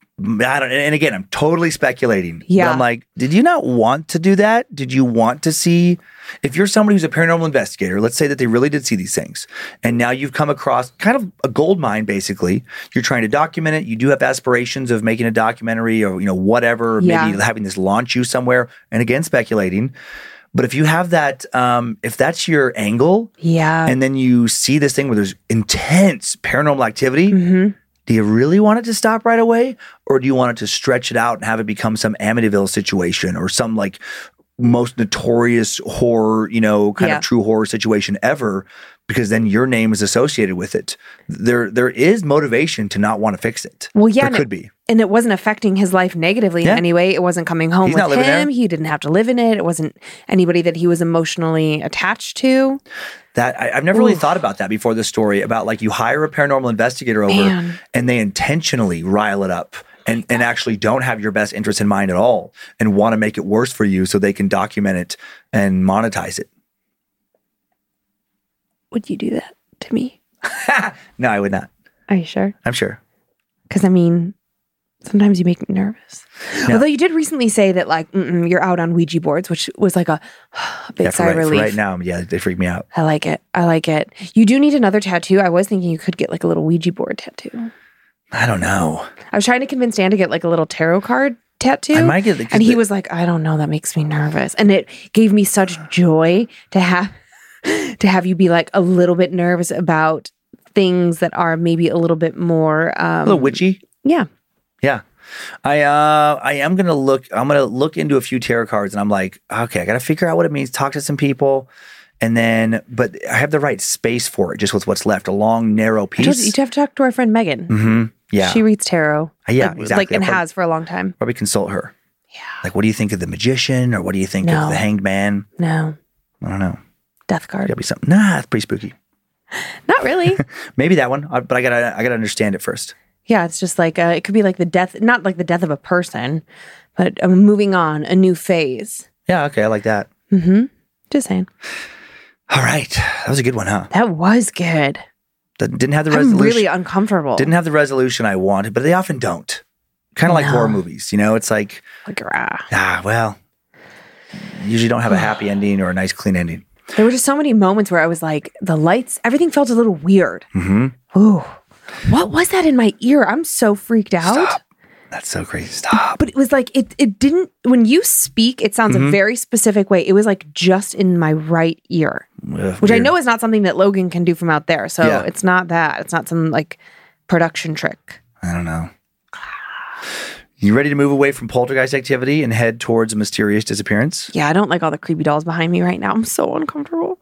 I don't, and again, I'm totally speculating. But Yeah. I'm like, did you not want to do that? Did you want to see, if you're somebody who's a paranormal investigator, let's say that they really did see these things, and now you've come across kind of a gold mine, basically. You're trying to document it. You do have aspirations of making a documentary or, you know, whatever, Yeah. maybe having this launch you somewhere. And again, speculating. But if you have that, um, if that's your angle, yeah. and then you see this thing where there's intense paranormal activity, Mm-hmm. do you really want it to stop right away? Or do you want it to stretch it out and have it become some Amityville situation or some like most notorious horror, you know, kind Yeah. of true horror situation ever? Because then your name is associated with it. There, there is motivation to not want to fix it. Well, yeah, there and could it- be. And it wasn't affecting his life negatively Yeah. in any way. It wasn't coming home He's with not living him. there. He didn't have to live in it. It wasn't anybody that he was emotionally attached to. That I, I've never really Oof. thought about that before this story about like you hire a paranormal investigator over Man. and they intentionally rile it up and, and actually don't have your best interest in mind at all and want to make it worse for you so they can document it and monetize it. Would you do that to me? No, I would not. Are you sure? I'm sure. Because I mean, sometimes you make me nervous. No. Although you did recently say that like mm-mm, you're out on Ouija boards, which was like a, a big Yeah, for sigh right, of for relief. right now, yeah, they freak me out. I like it. I like it. You do need another tattoo. I was thinking you could get like a little Ouija board tattoo. I don't know. I was trying to convince Dan to get like a little tarot card tattoo. I might get the- and he the- was like, I don't know, that makes me nervous. And it gave me such joy to have to have you be like a little bit nervous about things that are maybe a little bit more um A little witchy. yeah. Yeah. I uh I am gonna look I'm gonna look into a few tarot cards and I'm like, okay, I gotta figure out what it means, talk to some people, and then but I have the right space for it, just with what's left, a long, narrow I told you, piece. you have to talk to our friend Megan. Mm-hmm. Yeah. She reads tarot. Yeah, like, exactly. Like and I'll prob- has for a long time. Probably consult her. Yeah. Like, what do you think of the magician, or what do you think No. of the hanged man? No. I don't know. Death card. Gotta be something. Nah, it's pretty spooky. Not really. Maybe that one, uh, but I gotta I gotta understand it first. Yeah, it's just like uh, it could be like the death, not like the death of a person, but uh, moving on, a new phase. Yeah, okay, I like that. Mm-hmm. Just saying. All right, that was a good one, huh? That was good. That didn't have the I'm resolution. really uncomfortable. Didn't have the resolution I wanted, but they often don't. Kind of like No. horror movies, you know? It's like, like, ah. ah, well, usually don't have a happy ending or a nice clean ending. There were just so many moments where I was like, the lights, everything felt a little weird. Mm-hmm. Ooh, what was that in my ear? I'm so freaked out. Stop. That's so crazy. Stop. But it was like, it it didn't, when you speak, it sounds Mm-hmm. a very specific way. It was like just in my right ear, Ugh, which I weird. know is not something that Logan can do from out there. So Yeah. it's not that. It's not some like production trick. I don't know. You ready to move away from poltergeist activity and head towards a mysterious disappearance? Yeah, I don't like all the creepy dolls behind me right now. I'm so uncomfortable.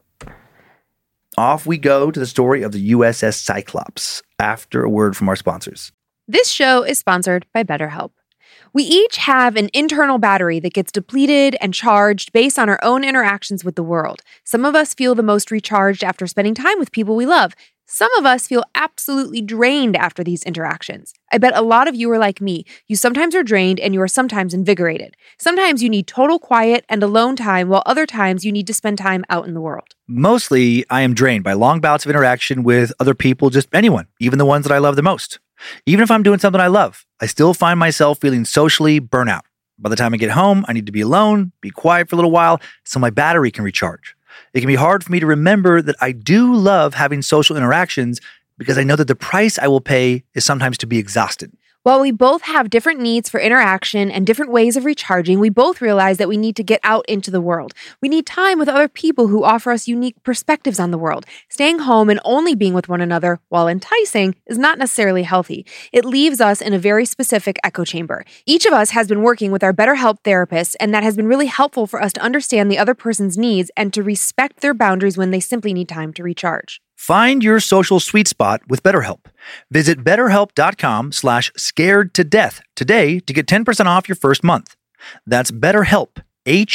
Off we go to the story of the U S S Cyclops after a word from our sponsors. This show is sponsored by BetterHelp. We each have an internal battery that gets depleted and charged based on our own interactions with the world. Some of us feel the most recharged after spending time with people we love. Some of us feel absolutely drained after these interactions. I bet a lot of you are like me. You sometimes are drained and you are sometimes invigorated. Sometimes you need total quiet and alone time, while other times you need to spend time out in the world. Mostly, I am drained by long bouts of interaction with other people, just anyone, even the ones that I love the most. Even if I'm doing something I love, I still find myself feeling socially burnt out. By the time I get home, I need to be alone, be quiet for a little while, so my battery can recharge. It can be hard for me to remember that I do love having social interactions because I know that the price I will pay is sometimes to be exhausted. While we both have different needs for interaction and different ways of recharging, we both realize that we need to get out into the world. We need time with other people who offer us unique perspectives on the world. Staying home and only being with one another, while enticing, is not necessarily healthy. It leaves us in a very specific echo chamber. Each of us has been working with our BetterHelp therapist, and that has been really helpful for us to understand the other person's needs and to respect their boundaries when they simply need time to recharge. Find your social sweet spot with BetterHelp. Visit betterhelp.com slash scared to death today to get ten percent off your first month. That's BetterHelp,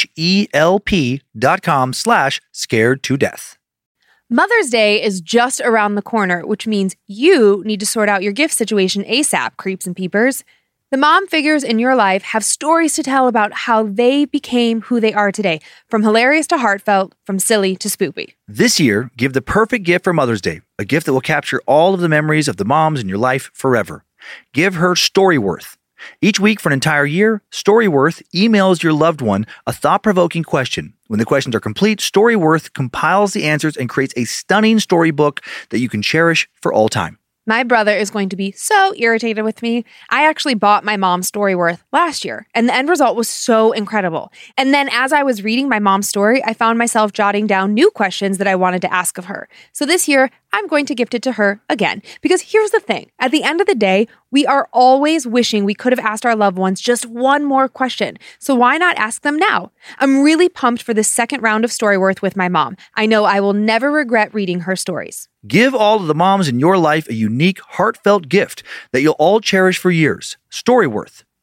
H-E-L-P dot com slash scared to death. Mother's Day is just around the corner, which means you need to sort out your gift situation ASAP, creeps and peepers. The mom figures in your life have stories to tell about how they became who they are today, from hilarious to heartfelt, from silly to spoopy. This year, give the perfect gift for Mother's Day, a gift that will capture all of the memories of the moms in your life forever. Give her Storyworth. Each week for an entire year, Storyworth emails your loved one a thought-provoking question. When the questions are complete, Storyworth compiles the answers and creates a stunning storybook that you can cherish for all time. My brother is going to be so irritated with me. I actually bought my mom Storyworth last year, and the end result was so incredible. And then as I was reading my mom's story, I found myself jotting down new questions that I wanted to ask of her. So this year, I'm going to gift it to her again. Because here's the thing. At the end of the day, we are always wishing we could have asked our loved ones just one more question. So why not ask them now? I'm really pumped for this second round of Storyworth with my mom. I know I will never regret reading her stories. Give all of the moms in your life a unique, heartfelt gift that you'll all cherish for years. Storyworth.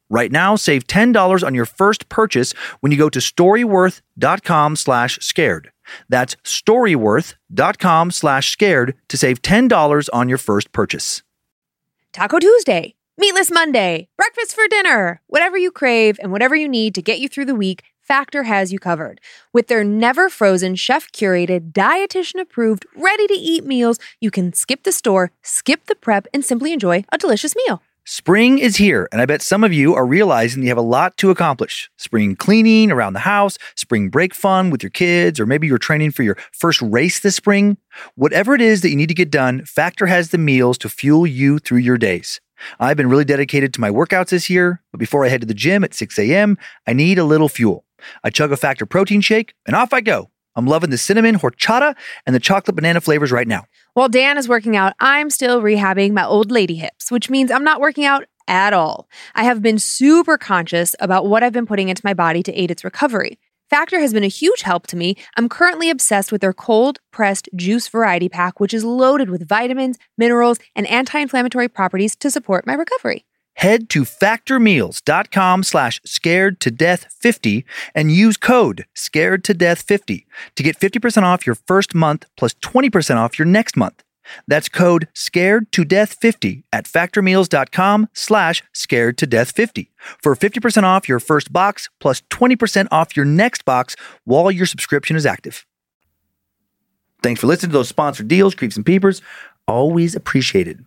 Right now, save ten dollars on your first purchase when you go to storyworth.com slash scared. That's storyworth.com slash scared to save ten dollars on your first purchase. Taco Tuesday, Meatless Monday, breakfast for dinner, whatever you crave and whatever you need to get you through the week, Factor has you covered. With their never frozen, chef curated, dietitian approved, ready to eat meals, you can skip the store, skip the prep, and simply enjoy a delicious meal. Spring is here, and I bet some of you are realizing you have a lot to accomplish. Spring cleaning around the house, spring break fun with your kids, or maybe you're training for your first race this spring. Whatever it is that you need to get done, Factor has the meals to fuel you through your days. I've been really dedicated to my workouts this year, but before I head to the gym at six a.m., I need a little fuel. I chug a Factor protein shake, and off I go. I'm loving the cinnamon horchata and the chocolate banana flavors right now. While Dan is working out, I'm still rehabbing my old lady hips, which means I'm not working out at all. I have been super conscious about what I've been putting into my body to aid its recovery. Factor has been a huge help to me. I'm currently obsessed with their cold-pressed juice variety pack, which is loaded with vitamins, minerals, and anti-inflammatory properties to support my recovery. Head to factormeals.com slash scared to death 50 and use code scared to death 50 to get fifty percent off your first month plus twenty percent off your next month. That's code scared to death 50 at factormeals.com slash scared to death 50 for fifty percent off your first box plus twenty percent off your next box while your subscription is active. Thanks for listening to those sponsored deals, Creeps and Peepers. Always appreciated.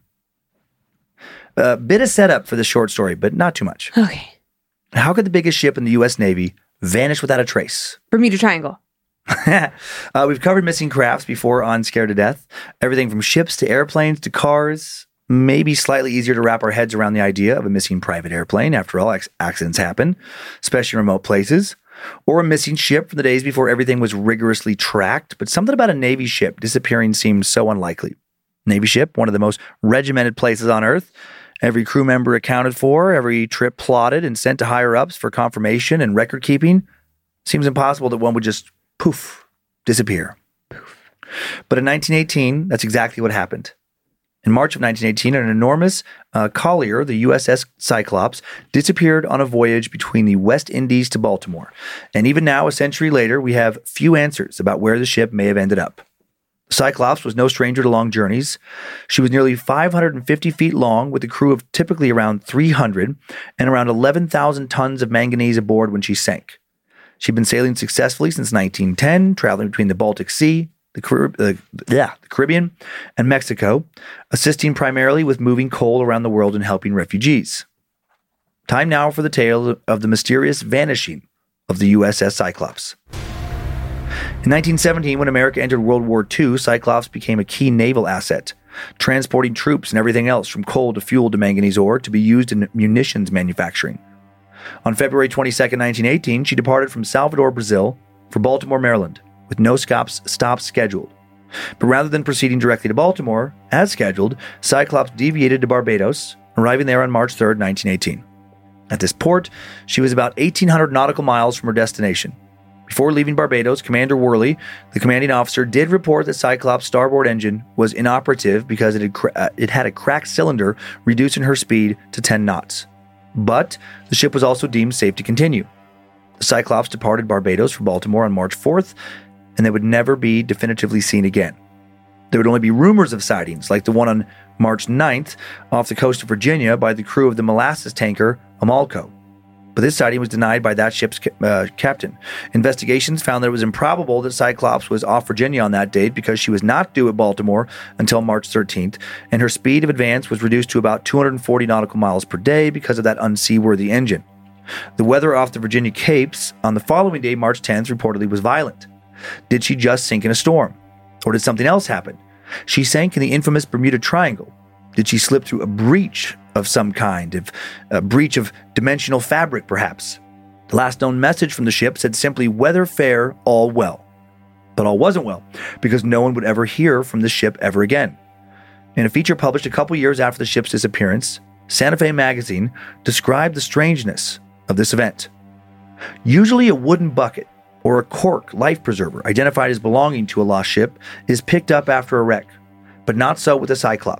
A bit of setup for this short story, but not too much. Okay. How could the biggest ship in the U S Navy vanish without a trace? Bermuda Triangle. uh, we've covered missing crafts before on Scared to Death. Everything from ships to airplanes to cars. Maybe slightly easier to wrap our heads around the idea of a missing private airplane. After all, ac- accidents happen, especially in remote places. Or a missing ship from the days before everything was rigorously tracked. But something about a Navy ship disappearing seems so unlikely. Navy ship, one of the most regimented places on Earth. Every crew member accounted for, every trip plotted and sent to higher-ups for confirmation and record keeping. Seems impossible that one would just, poof, disappear. Poof. But in nineteen eighteen, that's exactly what happened. In March of nineteen eighteen, an enormous uh, collier, the U S S Cyclops, disappeared on a voyage between the West Indies to Baltimore. And even now, a century later, we have few answers about where the ship may have ended up. Cyclops was no stranger to long journeys. She was nearly five hundred fifty feet long with a crew of typically around three hundred and around eleven thousand tons of manganese aboard when she sank. She'd been sailing successfully since nineteen ten, traveling between the Baltic Sea, the, Car- uh, yeah, the Caribbean, and Mexico, assisting primarily with moving coal around the world and helping refugees. Time now for the tale of the mysterious vanishing of the U S S Cyclops. In nineteen seventeen, when America entered World War Two, Cyclops became a key naval asset, transporting troops and everything else from coal to fuel to manganese ore to be used in munitions manufacturing. On February twenty-second, nineteen eighteen, she departed from Salvador, Brazil, for Baltimore, Maryland, with no stops, stops scheduled. But rather than proceeding directly to Baltimore, as scheduled, Cyclops deviated to Barbados, arriving there on March third, nineteen eighteen. At this port, she was about eighteen hundred nautical miles from her destination. Before leaving Barbados, Commander Worley, the commanding officer, did report that Cyclops' starboard engine was inoperative because it had, cra- uh, it had a cracked cylinder, reducing her speed to ten knots. But the ship was also deemed safe to continue. The Cyclops departed Barbados for Baltimore on March fourth, and they would never be definitively seen again. There would only be rumors of sightings, like the one on March ninth off the coast of Virginia by the crew of the molasses tanker Amalco. But this sighting was denied by that ship's uh, captain. Investigations found that it was improbable that Cyclops was off Virginia on that date because she was not due at Baltimore until March thirteenth, and her speed of advance was reduced to about two hundred forty nautical miles per day because of that unseaworthy engine. The weather off the Virginia Capes on the following day, March tenth, reportedly was violent. Did she just sink in a storm? Or did something else happen? She sank in the infamous Bermuda Triangle. Did she slip through a breach of some kind, of a breach of dimensional fabric, perhaps? The last known message from the ship said simply, "Weather fair, all well." But all wasn't well, because no one would ever hear from the ship ever again. In a feature published a couple years after the ship's disappearance, Santa Fe magazine described the strangeness of this event. Usually a wooden bucket or a cork life preserver identified as belonging to a lost ship is picked up after a wreck, but not so with the Cyclops.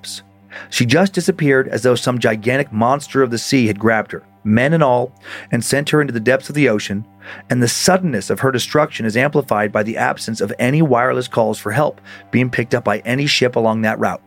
She just disappeared as though some gigantic monster of the sea had grabbed her, men and all, and sent her into the depths of the ocean, and the suddenness of her destruction is amplified by the absence of any wireless calls for help being picked up by any ship along that route.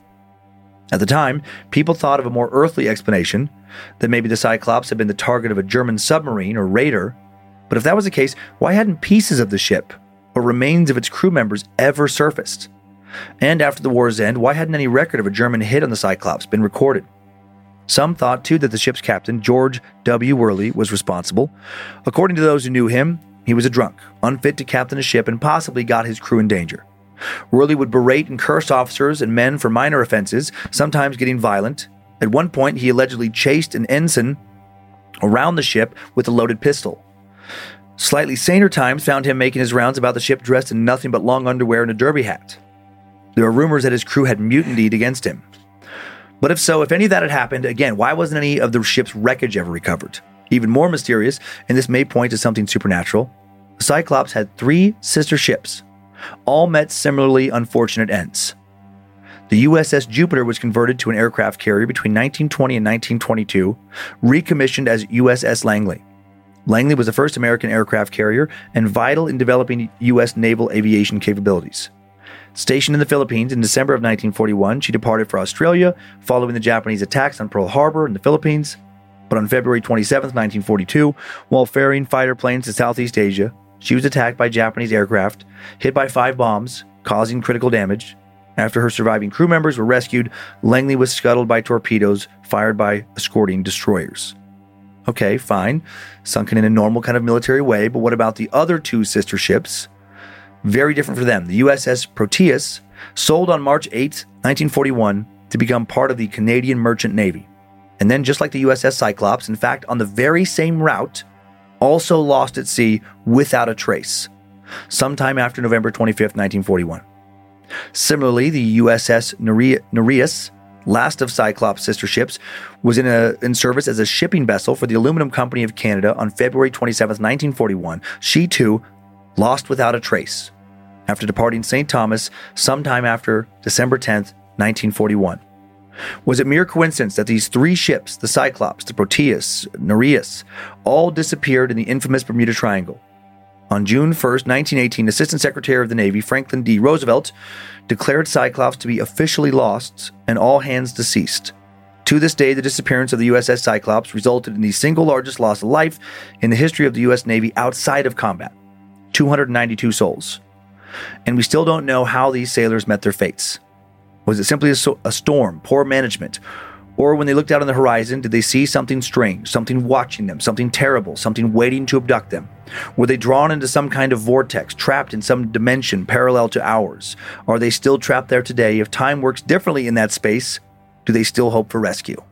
At the time, people thought of a more earthly explanation, that maybe the Cyclops had been the target of a German submarine or raider, but if that was the case, why hadn't pieces of the ship or remains of its crew members ever surfaced? And after the war's end, why hadn't any record of a German hit on the Cyclops been recorded? Some thought, too, that the ship's captain, George W. Worley, was responsible. According to those who knew him, he was a drunk, unfit to captain a ship, and possibly got his crew in danger. Worley would berate and curse officers and men for minor offenses, sometimes getting violent. At one point, he allegedly chased an ensign around the ship with a loaded pistol. Slightly saner times found him making his rounds about the ship dressed in nothing but long underwear and a derby hat. There are rumors that his crew had mutinied against him. But if so, if any of that had happened, again, why wasn't any of the ship's wreckage ever recovered? Even more mysterious, and this may point to something supernatural, the Cyclops had three sister ships. All met similarly unfortunate ends. The U S S Jupiter was converted to an aircraft carrier between nineteen twenty and nineteen twenty-two, recommissioned as U S S Langley. Langley was the first American aircraft carrier and vital in developing U S naval aviation capabilities. Stationed in the Philippines in December of nineteen forty-one, she departed for Australia following the Japanese attacks on Pearl Harbor in the Philippines. But on February twenty-seventh, nineteen forty-two, while ferrying fighter planes to Southeast Asia, she was attacked by Japanese aircraft, hit by five bombs, causing critical damage. After her surviving crew members were rescued, Langley was scuttled by torpedoes fired by escorting destroyers. Okay, fine. Sunken in a normal kind of military way, but what about the other two sister ships? Very different for them. The U S S Proteus sold on March eighth, nineteen forty-one to become part of the Canadian Merchant Navy. And then just like the U S S Cyclops, in fact, on the very same route, also lost at sea without a trace, sometime after November twenty-fifth, nineteen forty-one. Similarly, the U S S Nereus, last of Cyclops' sister ships, was in, a, in service as a shipping vessel for the Aluminum Company of Canada on February twenty-seventh, nineteen forty-one. She, too, lost without a trace after departing Saint Thomas sometime after December tenth, nineteen forty-one. Was it mere coincidence that these three ships, the Cyclops, the Proteus, Nereus, all disappeared in the infamous Bermuda Triangle? On June first, nineteen eighteen, Assistant Secretary of the Navy Franklin D. Roosevelt declared Cyclops to be officially lost and all hands deceased. To this day, the disappearance of the U S S Cyclops resulted in the single largest loss of life in the history of the U S Navy outside of combat, two hundred ninety-two souls. And we still don't know how these sailors met their fates. Was it simply a, so- a storm, poor management? Or when they looked out on the horizon, did they see something strange, something watching them, something terrible, something waiting to abduct them? Were they drawn into some kind of vortex, trapped in some dimension parallel to ours? Are they still trapped there today? If time works differently in that space, do they still hope for rescue?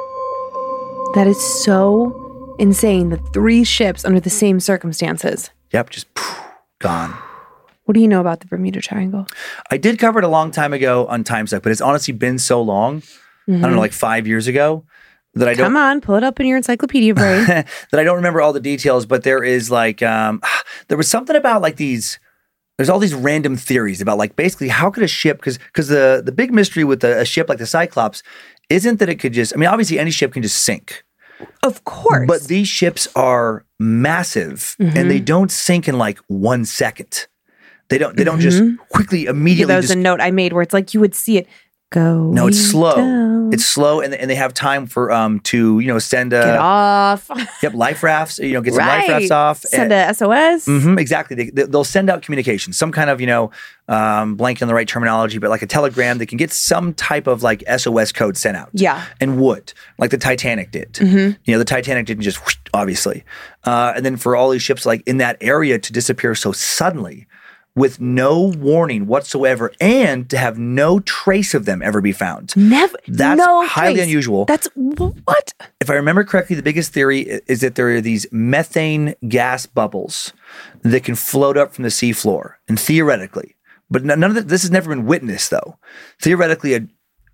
That is so insane. The three ships under the same circumstances. Yep, just poof, gone. What do you know about the Bermuda Triangle? I did cover it a long time ago on Time Suck, but it's honestly been so long, mm-hmm. I don't know, like five years ago, that I don't... Come on, pull it up in your encyclopedia brain. that I don't remember all the details, but there is like, um, there was something about like these, there's all these random theories about like basically how could a ship, because because the, the big mystery with a, a ship like the Cyclops isn't that it could just, I mean, obviously any ship can just sink. Of course. But these ships are massive mm-hmm. and they don't sink in like one second. They don't. They don't mm-hmm. just quickly, immediately. Yeah, that was just, a note I made where it's like you would see it go. No, it's slow. Down. It's slow, and and they have time for um to you know send a get off. Yep, life rafts. You know, get some right. life rafts off. Send and, a S O S. Mm-hmm, exactly. They, they, they'll send out communication, some kind of you know um blanking on the right terminology, but like a telegram. They can get some type of like S O S code sent out. Yeah, and would like the Titanic did. Mm-hmm. You know, the Titanic didn't just whoosh, obviously, uh, and then for all these ships like in that area to disappear so suddenly, with no warning whatsoever, and to have no trace of them ever be found. Never. That's no highly trace. unusual. That's what? If I remember correctly, the biggest theory is that there are these methane gas bubbles that can float up from the seafloor, and theoretically, but none of that, this has never been witnessed though. Theoretically, a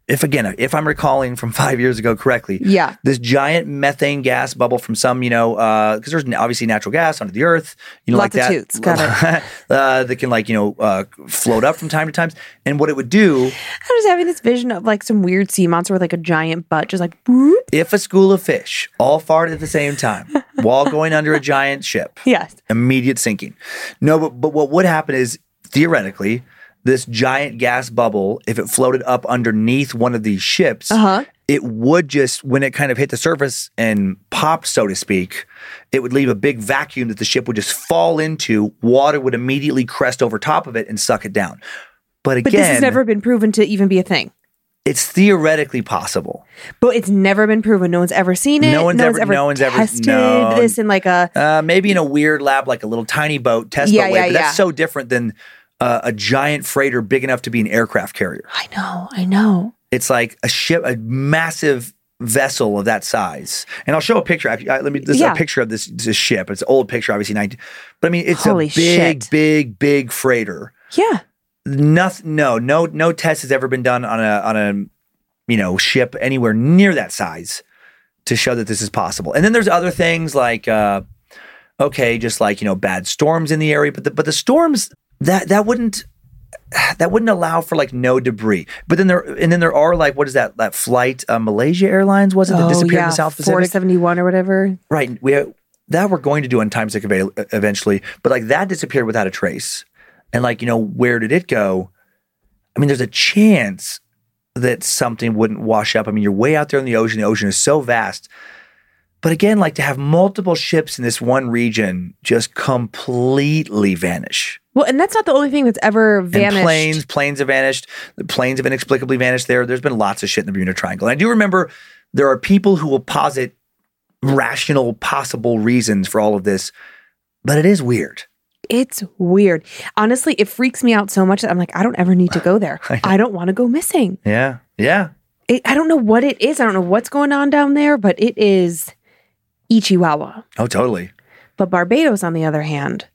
if again, if I'm recalling from five years ago correctly, Yeah. this giant methane gas bubble from some, you know, because there's obviously natural gas under the earth, you know, Lots like of that, toots. Got it. uh, that can like you know uh, float up from time to time. And what it would do, I'm just having this vision of like some weird sea monster with like a giant butt, just like, boop. if a school of fish all farted at the same time while going under a giant ship, Yes. immediate sinking. No, but but what would happen is theoretically, this giant gas bubble, if it floated up underneath one of these ships, Uh-huh. it would just, when it kind of hit the surface and popped, so to speak, it would leave a big vacuum that the ship would just fall into. Water would immediately crest over top of it and suck it down. But again, But this has never been proven to even be a thing. it's theoretically possible. But it's never been proven. No one's ever seen it. No one's ever- no one's ever- tested no. this in like a. Uh, maybe in a weird lab, like a little tiny boat, test Yeah, boat way, yeah, but yeah. that's so different than uh, a giant freighter big enough to be an aircraft carrier. I know. I know. It's like a ship, a massive vessel of that size. And I'll show a picture. I, I- let me. This Yeah. is a picture of this, this ship. It's an old picture, obviously nineteen. But I mean, it's Holy a big, shit. big, big freighter. Yeah. Nothing. No, no, no test has ever been done on a on a you know ship anywhere near that size to show that this is possible. And then there's other things like, uh, okay, just like you know, bad storms in the area. But the, but the storms that that wouldn't. That wouldn't allow for like no debris, but then there and then there are like what is that that flight uh, Malaysia Airlines was it that Oh, disappeared yeah. in the South four Pacific? seventy-one or whatever. Right, we that we're going to do on Time Sick eva- eventually, but like that disappeared without a trace, and like you know where did it go? I mean, there's a chance that something wouldn't wash up. I mean, you're way out there in the ocean. The ocean is so vast, but again, like to have multiple ships in this one region just completely vanish. Well, and that's not the only thing that's ever vanished. And planes, planes have vanished. The planes have inexplicably vanished there. There's been lots of shit in the Bermuda Triangle. And I do remember there are people who will posit rational, possible reasons for all of this, but it is weird. It's weird. Honestly, it freaks me out so much that I'm like, I don't ever need to go there. I don't want to go missing. Yeah, yeah. It, I don't know what it is. I don't know what's going on down there, but it is Ichiwawa. Oh, totally. But Barbados, on the other hand,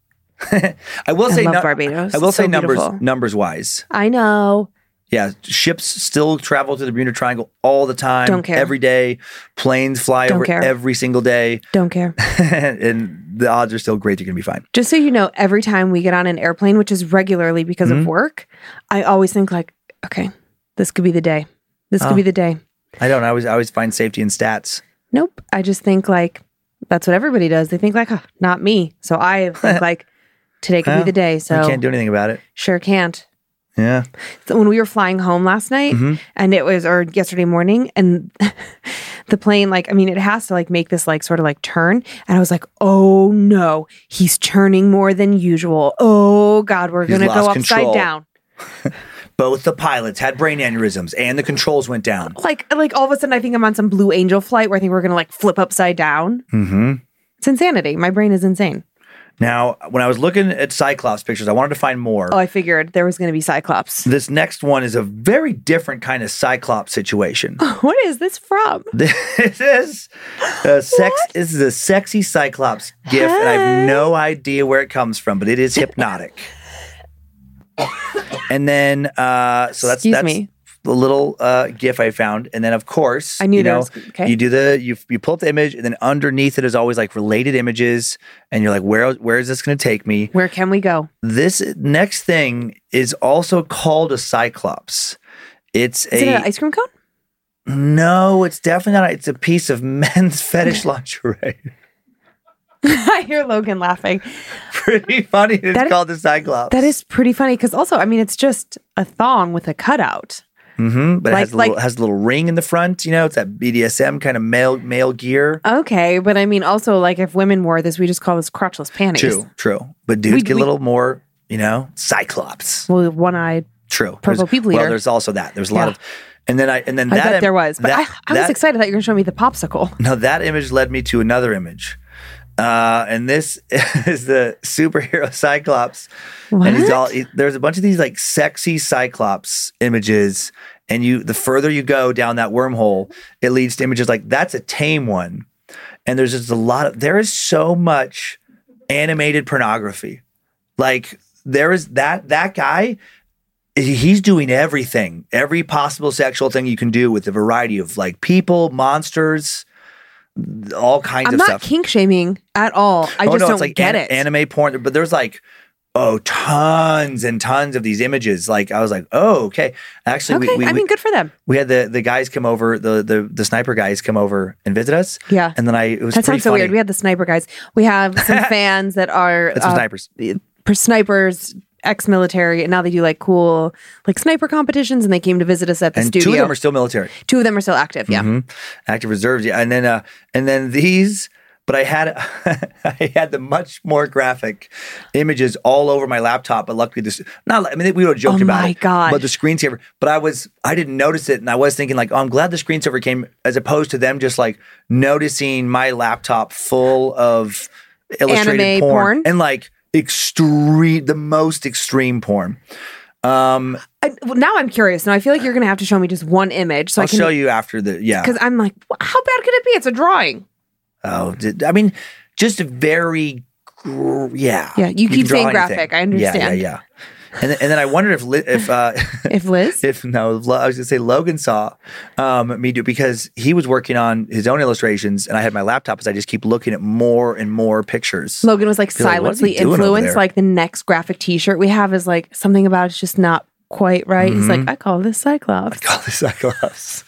I will I say love nu- Barbados. I will It's say so numbers beautiful. numbers wise. I know. Yeah, ships still travel to the Bermuda Triangle all the time. Don't care. Every day. Planes fly Don't over care. every single day. Don't care. And the odds are still great you're going to be fine. Just so you know, every time we get on an airplane, which is regularly because Mm-hmm. of work, I always think like, okay, this could be the day. This could Oh. be the day. I don't. I always I always find safety in stats. Nope. I just think like, that's what everybody does. They think like, oh, not me. So I think like, today could Well, be the day. I So can't do anything about it. sure can't. Yeah. So when we were flying home last night Mm-hmm. and it was, or yesterday morning, and the plane, like, I mean, it has to like make this like sort of like turn. And I was like, oh no, he's turning more than usual. Oh God, we're He's going to go lost upside control. down. Both the pilots had brain aneurysms and the controls went down. Like, like all of a sudden I think I'm on some Blue Angel flight where I think we're going to like flip upside down. Mm-hmm. It's insanity. My brain is insane. Now, when I was looking at Cyclops pictures, I wanted to find more. Oh, I figured there was going to be Cyclops. This next one is a very different kind of Cyclops situation. What is this from? This is a sex. This is a sexy Cyclops gif, and I have no idea where it comes from, but it is hypnotic. And then, uh, so that's Excuse that's me. the little uh, gif I found, and then of course, I knew you there know, was- okay. you do the you you pull up the image, and then underneath it is always like related images, and you're like, where where is this going to take me? Where can we go? This next thing is also called a Cyclops. It's Is it a an ice cream cone? no, it's definitely not. It's a piece of men's fetish lingerie. I hear Logan laughing. Pretty funny. It's That is- called the Cyclops. That is pretty funny because also, I mean, it's just a thong with a cutout. hmm but it like- has a little, like- has a little ring in the front. You know, it's that B D S M kind of male male gear. Okay, but I mean, also, like if women wore this, we just call this crotchless panties. True, true. But dudes We- get we- a little more. You know, Cyclops. Well, one-eyed. True. Purple There's- people Well, eater. there's also that. There's a lot Yeah. of, and then I and then I that bet im- there was, but that- I, I was that- excited that you were going to show me the popsicle. No, that image led me to another image. Uh, and this is the superhero Cyclops. And he's all, he- there's a bunch of these like sexy Cyclops images. And you, the further you go down that wormhole, it leads to images like that's a tame one. And there's just a lot of, there is so much animated pornography. Like there is that, that guy he's doing everything, every possible sexual thing you can do with a variety of like people, monsters, all kinds I'm of not stuff. kink shaming at all. I oh, just no, don't it's like get an- it. anime porn, but there's like, oh, tons and tons of these images. Like I was like, oh, okay. Actually, okay, we, we, I mean, good for them. we had the the guys come over, the the the sniper guys come over and visit us. Yeah. And then I, it was That pretty sounds so funny. weird. We had the sniper guys. We have some fans that are That's some uh, snipers. for snipers, ex-military, and now they do like cool like sniper competitions, and they came to visit us at the And studio. two of them are still military. Two of them are still active. Yeah. Mhm. Active reserves. Yeah. And then uh and then these, but I had I had the much more graphic images all over my laptop, but luckily this not I mean we would have joked Oh about my it. God. But the screensaver, but I was I didn't notice it, and I was thinking like, oh, I'm glad the screensaver came as opposed to them just like noticing my laptop full of illustrated Anime porn, porn? and like extreme the most extreme porn. Um I, well, now I'm curious. Now I feel like you're gonna have to show me just one image so I'll I can show you after the yeah. because I'm like, "Wh- how bad could it be? It's a drawing. Oh, did- I mean, just a very, gr- yeah. Yeah, you can keep draw saying anything. graphic. I Yeah, understand. yeah, yeah. And then, and then I wondered if Li- if uh, If Liz, if no, Lo- I was gonna say Logan saw um, me do because he was working on his own illustrations, and I had my laptop, as I just keep looking at more and more pictures. Logan was like Feel like, what is he silently doing over influenced. there? Like the next graphic T-shirt we have is like something about it's just not quite right. He's Mm-hmm. like, I call this Cyclops. Call this Cyclops.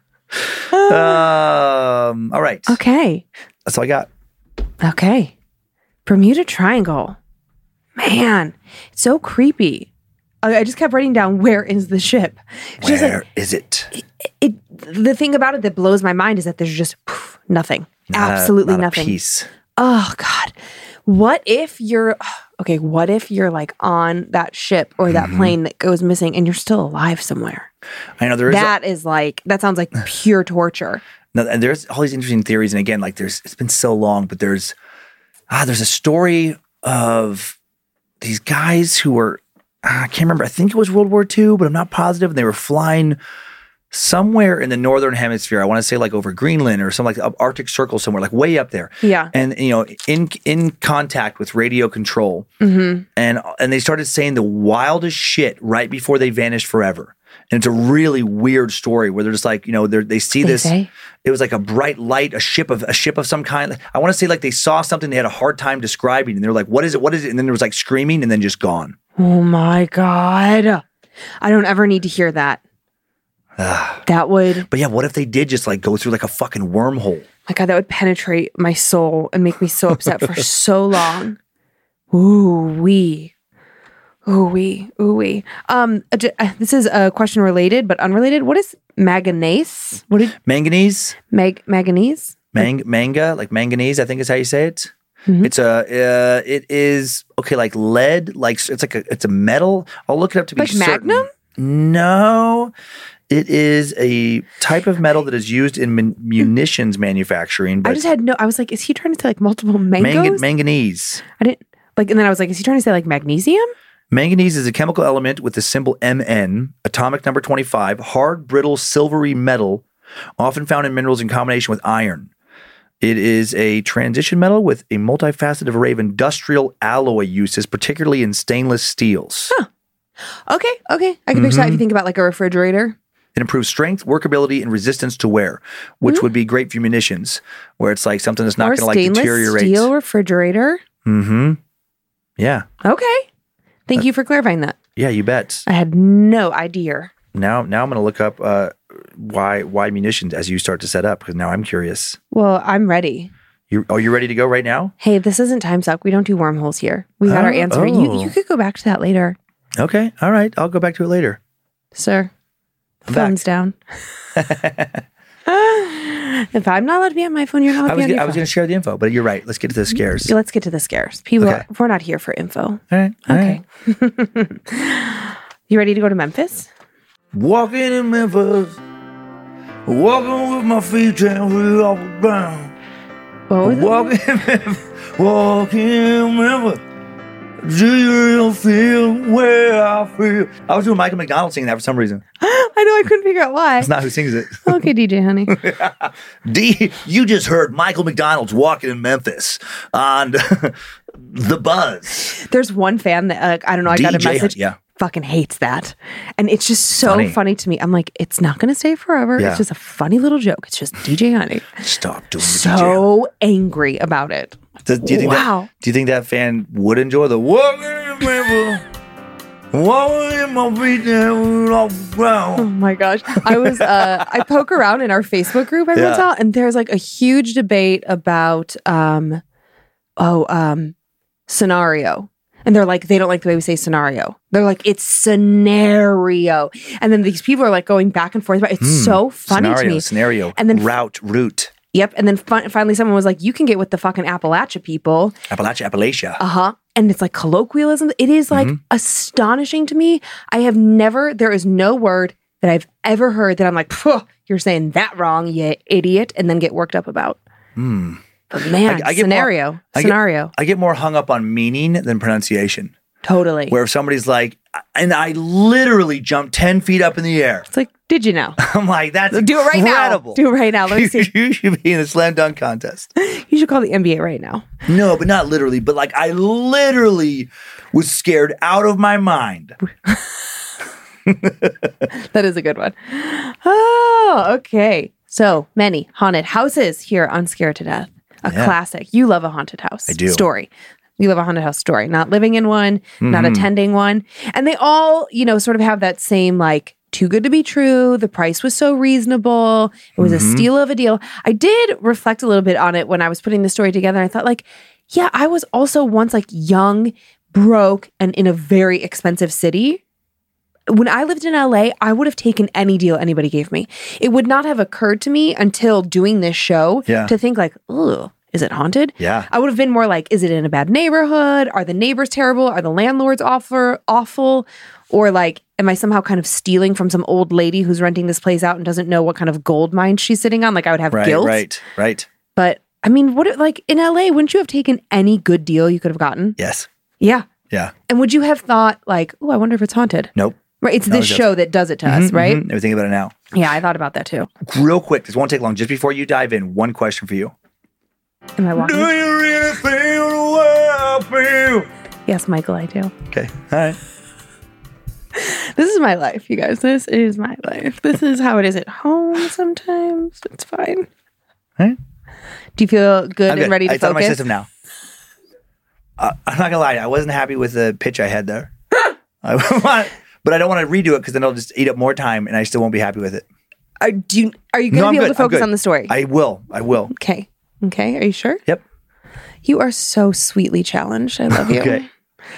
um. All right. Okay, That's all I got. okay. Bermuda Triangle, man, it's so creepy. I I just kept writing down where is the ship. It's just Where like is it? it. The thing about it that blows my mind is that there's just poof, nothing, Not a- absolutely not a nothing. piece. Oh God. What if you're okay, what if you're like on that ship or that Mm-hmm. plane that goes missing and you're still alive somewhere? I know there is. a- That is like that sounds like pure torture. No, and there's all these interesting theories, and again, like there's it's been so long, but there's ah, there's a story of these guys who were ah, I can't remember. I think it was World War Two, but I'm not positive. And they were flying somewhere in the northern hemisphere. I want to say like over Greenland or some like up Arctic Circle somewhere, like way up there. Yeah. And you know, in in contact with radio control, Mm-hmm. and and they started saying the wildest shit right before they vanished forever. And it's a really weird story where they're just like, you know, they they see They this. say? It was like a bright light, a ship of a ship of some kind. I want to say like they saw something they had a hard time describing, and they're like, "What is it? What is it?" And then there was like screaming, and then just gone. Oh my God. I don't ever need to hear that. That would But yeah, what if they did just like go through like a fucking wormhole? my God, that would penetrate my soul and make me so upset for so long. Ooh wee. Ooh wee. Ooh wee. Um uh, j- uh, this is a question related but unrelated. What is manganese? What did Manganese, mag manganese? mang, manga, like manganese, I think is how you say it. Mhm. It's a, uh, it is okay, like lead, like it's like a, it's a metal. I'll look it up to be Like certain. Magnum? No, it is a type of metal that is used in mun- munitions manufacturing. But I just had no I was like, is he trying to say like multiple mangoes? Manga- manganese. I didn't like and then I was like, is he trying to say like magnesium? Manganese is a chemical element with the symbol M N, atomic number twenty-five, hard, brittle, silvery metal, often found in minerals in combination with iron. It is a transition metal with a multifaceted array of industrial alloy uses, particularly in stainless steels. Okay, okay. I can picture that if you think about like a refrigerator. It improves strength, workability, and resistance to wear, which would be great for munitions, where it's like something that's not or going to like stainless deteriorate. steel refrigerator. Mm-hmm. Yeah. Okay. Thank you for clarifying that. Yeah, you bet. I had no idea. Now, now I'm going to look up uh, why why munitions as you start to set up, because now I'm curious. Well, I'm ready. You are you ready to go right now? Hey, this isn't time suck. We don't do wormholes here. We got our Oh, answer. You oh. you could go back to that later, Okay, all right. I'll go back to it later. sir. I'm Phone's down. If I'm not allowed to be on my phone, you're not allowed I to be was on gonna, your I was phone. going to share the info, but you're right. Let's get to the scares. Let's get to the scares. People, Okay. we're not here for info. All right. all Okay. right. You ready to go to Memphis? Walking in Memphis, walking with my feet ten feet off the ground. What was it? Walking in Memphis, walking in Memphis. Do you feel where I feel? I was doing Michael McDonald singing that for some reason. I know I couldn't figure out why. That's not who sings it. Okay, D J, honey. D, you just heard Michael McDonald's Walking in Memphis on The Buzz. There's one fan that uh, I don't know. I got a D J, message. yeah. fucking hates that. And it's just so Funny. funny, to me. I'm like, it's not going to stay forever. Yeah. It's just a funny little joke. It's just D J Honey. Stop doing the D J. So angry about it. Does- do you think Wow. that? Do you think that fan would enjoy the walking in the river, walking in my feet down off the Oh ground? my gosh. I was, uh, I poke around in our Facebook group every once in a Yeah. while, and there's like a huge debate about, um, oh, um, scenario. And they're like, they don't like the way we say scenario. They're like, it's scenario. And then these people are like going back and forth about it. It's so funny scenario, to me. Scenario. And then- route, route. Yep. And then fin- finally someone was like, you can get with the fucking Appalachia people. Appalachia, Appalachia. Uh-huh. And it's like colloquialism. It is like Mm-hmm. astonishing to me. I have never, there is no word that I've ever heard that I'm like, "Phew, you're saying that wrong, you idiot," and then get worked up about. But man, I- I get more- scenario, I get- scenario. I get more hung up on meaning than pronunciation. Totally. Where if somebody's like, and I literally jumped ten feet up in the air. It's like, did you know? I'm like, that's Do it right incredible. now. Do it right now. Let me see. You should be in a slam dunk contest. You should call the N B A right now. No, but not literally. But like, I literally was scared out of my mind. That is a good one. Oh, okay. So many haunted houses here on Scared to Death. A Yeah. classic. You love a haunted house I do. story. You love a haunted house story. Not living in one, not Mm-hmm. attending one. And they all, you know, sort of have that same like, too good to be true. The price was so reasonable. It was Mm-hmm. a steal of a deal. I did reflect a little bit on it when I was putting the story together. I thought like, yeah, I was also once like young, broke, and in a very expensive city. When I lived in L A, I would have taken any deal anybody gave me. It would not have occurred to me until doing this show Yeah. to think like, ugh, is it haunted? Yeah. I would have been more like, is it in a bad neighborhood? Are the neighbors terrible? Are the landlords awful? awful? Or like, am I somehow kind of stealing from some old lady who's renting this place out and doesn't know what kind of gold mine she's sitting on? Like I would have Right, guilt. right, right. But I mean, what if, like in L A, wouldn't you have taken any good deal you could have gotten? Yes. Yeah. Yeah. And would you have thought like, oh, I wonder if it's haunted? Nope. Right. It's No, this it show that does it to us, right? Mhm. Never think about it now. Yeah, I thought about that too. Real quick, this won't take long. Just before you dive in, one question for you. Am I walking? you really feel the way I feel? Yes, Michael, I do. Okay. All right. This is my life, you guys. This is my life. This is how it is at home sometimes. It's fine. All right. Do you feel good I'm and good. ready to I thought of my focus? system now. Uh, I'm not gonna lie. I wasn't happy with the pitch I had there. I want, but I don't want to redo it because then it'll just eat up more time, and I still won't be happy with it. Are, do you, are you going No, to I'm be able good. to I'm focus good. on the story? I will. I will. okay. Okay. Are you sure? Yep. You are so sweetly challenged. I love you. Okay.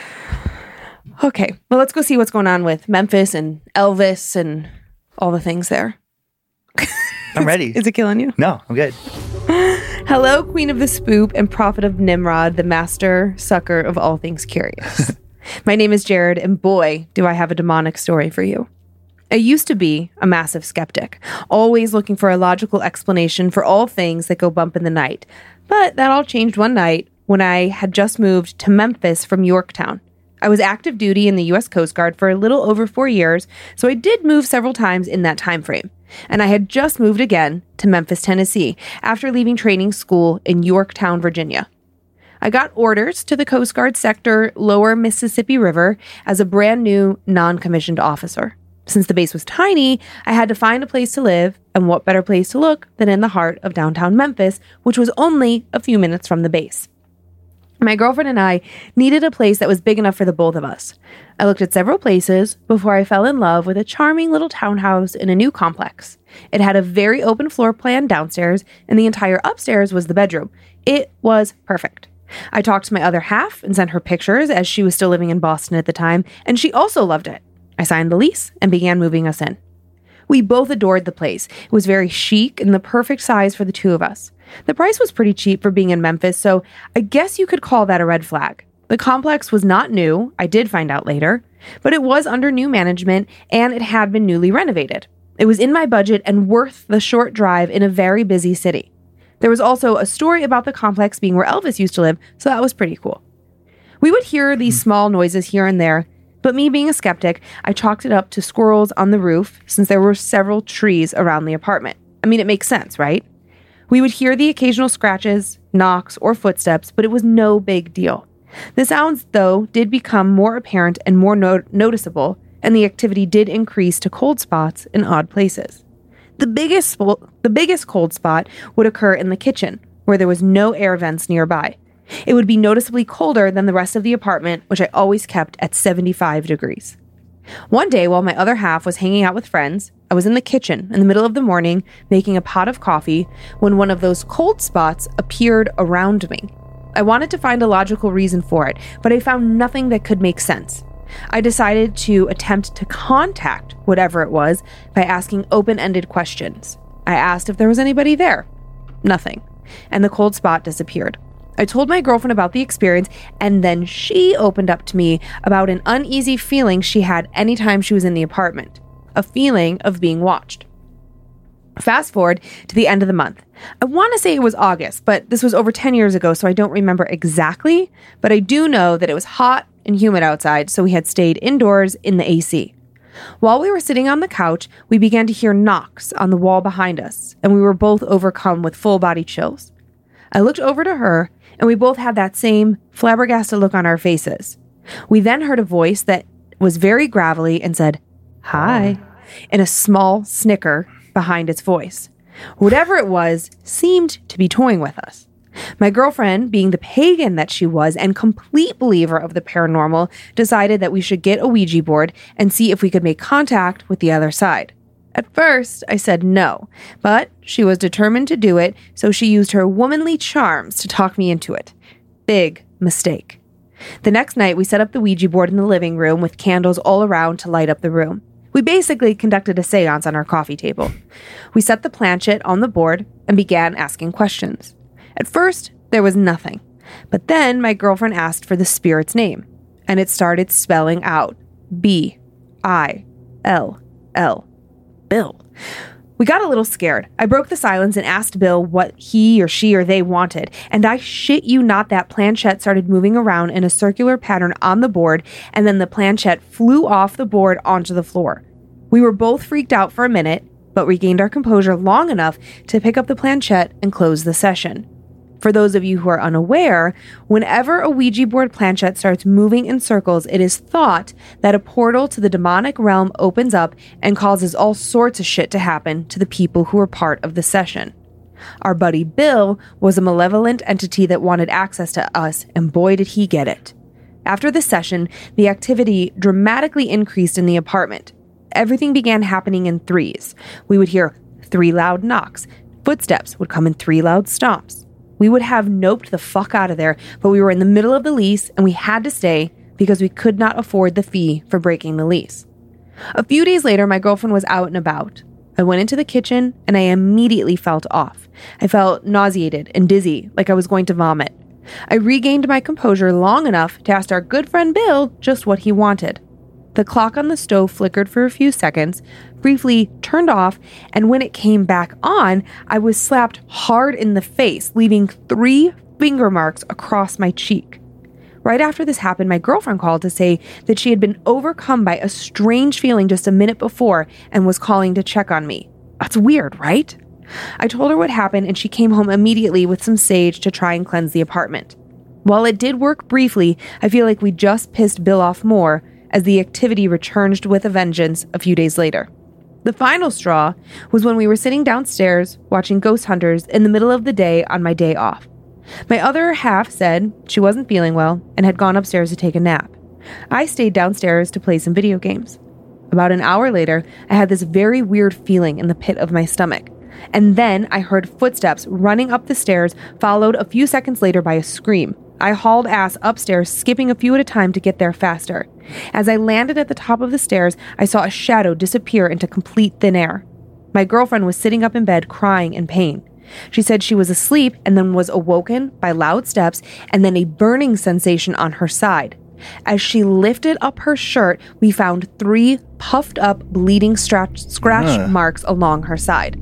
Okay. Well, let's go see what's going on with Memphis and Elvis and all the things there. I'm ready. Is it killing you? No, I'm good. Hello, Queen of the Spoop and Prophet of Nimrod, the master sucker of all things curious. My name is Jared, and boy, do I have a demonic story for you. I used to be a massive skeptic, always looking for a logical explanation for all things that go bump in the night. But that all changed one night when I had just moved to Memphis from Yorktown. I was active duty in the U S Coast Guard for a little over four years, so I did move several times in that time frame. And I had just moved again to Memphis, Tennessee, after leaving training school in Yorktown, Virginia. I got orders to the Coast Guard sector, Lower Mississippi River, as a brand new non-commissioned officer. Since the base was tiny, I had to find a place to live, and what better place to look than in the heart of downtown Memphis, which was only a few minutes from the base. My girlfriend and I needed a place that was big enough for the both of us. I looked at several places before I fell in love with a charming little townhouse in a new complex. It had a very open floor plan downstairs, and the entire upstairs was the bedroom. It was perfect. I talked to my other half and sent her pictures as she was still living in Boston at the time, and she also loved it. I signed the lease and began moving us in. We both adored the place. It was very chic and the perfect size for the two of us. The price was pretty cheap for being in Memphis, so I guess you could call that a red flag. The complex was not new, I did find out later, but it was under new management and it had been newly renovated. It was in my budget and worth the short drive in a very busy city. There was also a story about the complex being where Elvis used to live, so that was pretty cool. We would hear these small noises here and there, but me being a skeptic, I chalked it up to squirrels on the roof since there were several trees around the apartment. I mean, it makes sense, right? We would hear the occasional scratches, knocks, or footsteps, but it was no big deal. The sounds, though, did become more apparent and more no- noticeable, and the activity did increase to cold spots in odd places. The biggest, sp- the biggest cold spot would occur in the kitchen, where there was no air vents nearby. It would be noticeably colder than the rest of the apartment, which I always kept at seventy-five degrees. One day, while my other half was hanging out with friends, I was in the kitchen in the middle of the morning making a pot of coffee when one of those cold spots appeared around me. I wanted to find a logical reason for it, but I found nothing that could make sense. I decided to attempt to contact whatever it was by asking open-ended questions. I asked if there was anybody there. Nothing. And the cold spot disappeared. I told my girlfriend about the experience, and then she opened up to me about an uneasy feeling she had anytime she was in the apartment. A feeling of being watched. Fast forward to the end of the month. I want to say it was August, but this was over ten years ago, so I don't remember exactly, but I do know that it was hot and humid outside, so we had stayed indoors in the A C. While we were sitting on the couch, we began to hear knocks on the wall behind us, and we were both overcome with full-body chills. I looked over to her, and we both had that same flabbergasted look on our faces. We then heard a voice that was very gravelly and said, "Hi," in a small snicker behind its voice. Whatever it was seemed to be toying with us. My girlfriend, being the pagan that she was and complete believer of the paranormal, decided that we should get a Ouija board and see if we could make contact with the other side. At first, I said no, but she was determined to do it, so she used her womanly charms to talk me into it. Big mistake. The next night, we set up the Ouija board in the living room with candles all around to light up the room. We basically conducted a seance on our coffee table. We set the planchette on the board and began asking questions. At first, there was nothing, but then my girlfriend asked for the spirit's name, and it started spelling out B I L L. Bill. We got a little scared. I broke the silence and asked Bill what he or she or they wanted, and I shit you not, that planchette started moving around in a circular pattern on the board, and then the planchette flew off the board onto the floor. We were both freaked out for a minute, but regained our composure long enough to pick up the planchette and close the session. For those of you who are unaware, whenever a Ouija board planchette starts moving in circles, it is thought that a portal to the demonic realm opens up and causes all sorts of shit to happen to the people who were part of the session. Our buddy Bill was a malevolent entity that wanted access to us, and boy did he get it. After the session, the activity dramatically increased in the apartment. Everything began happening in threes. We would hear three loud knocks. Footsteps would come in three loud stomps. We would have noped the fuck out of there, but we were in the middle of the lease and we had to stay because we could not afford the fee for breaking the lease. A few days later, my girlfriend was out and about. I went into the kitchen and I immediately felt off. I felt nauseated and dizzy, like I was going to vomit. I regained my composure long enough to ask our good friend Bill just what he wanted. The clock on the stove flickered for a few seconds, briefly turned off, and when it came back on, I was slapped hard in the face, leaving three finger marks across my cheek. Right after this happened, my girlfriend called to say that she had been overcome by a strange feeling just a minute before and was calling to check on me. That's weird, right? I told her what happened, and she came home immediately with some sage to try and cleanse the apartment. While it did work briefly, I feel like we just pissed Bill off more, as the activity returned with a vengeance a few days later. The final straw was when we were sitting downstairs watching Ghost Hunters in the middle of the day on my day off. My other half said she wasn't feeling well and had gone upstairs to take a nap. I stayed downstairs to play some video games. About an hour later, I had this very weird feeling in the pit of my stomach. And then I heard footsteps running up the stairs, followed a few seconds later by a scream. I hauled ass upstairs, skipping a few at a time to get there faster. As I landed at the top of the stairs, I saw a shadow disappear into complete thin air. My girlfriend was sitting up in bed, crying in pain. She said she was asleep and then was awoken by loud steps and then a burning sensation on her side. As she lifted up her shirt, we found three puffed up, bleeding scratch, scratch uh. marks along her side.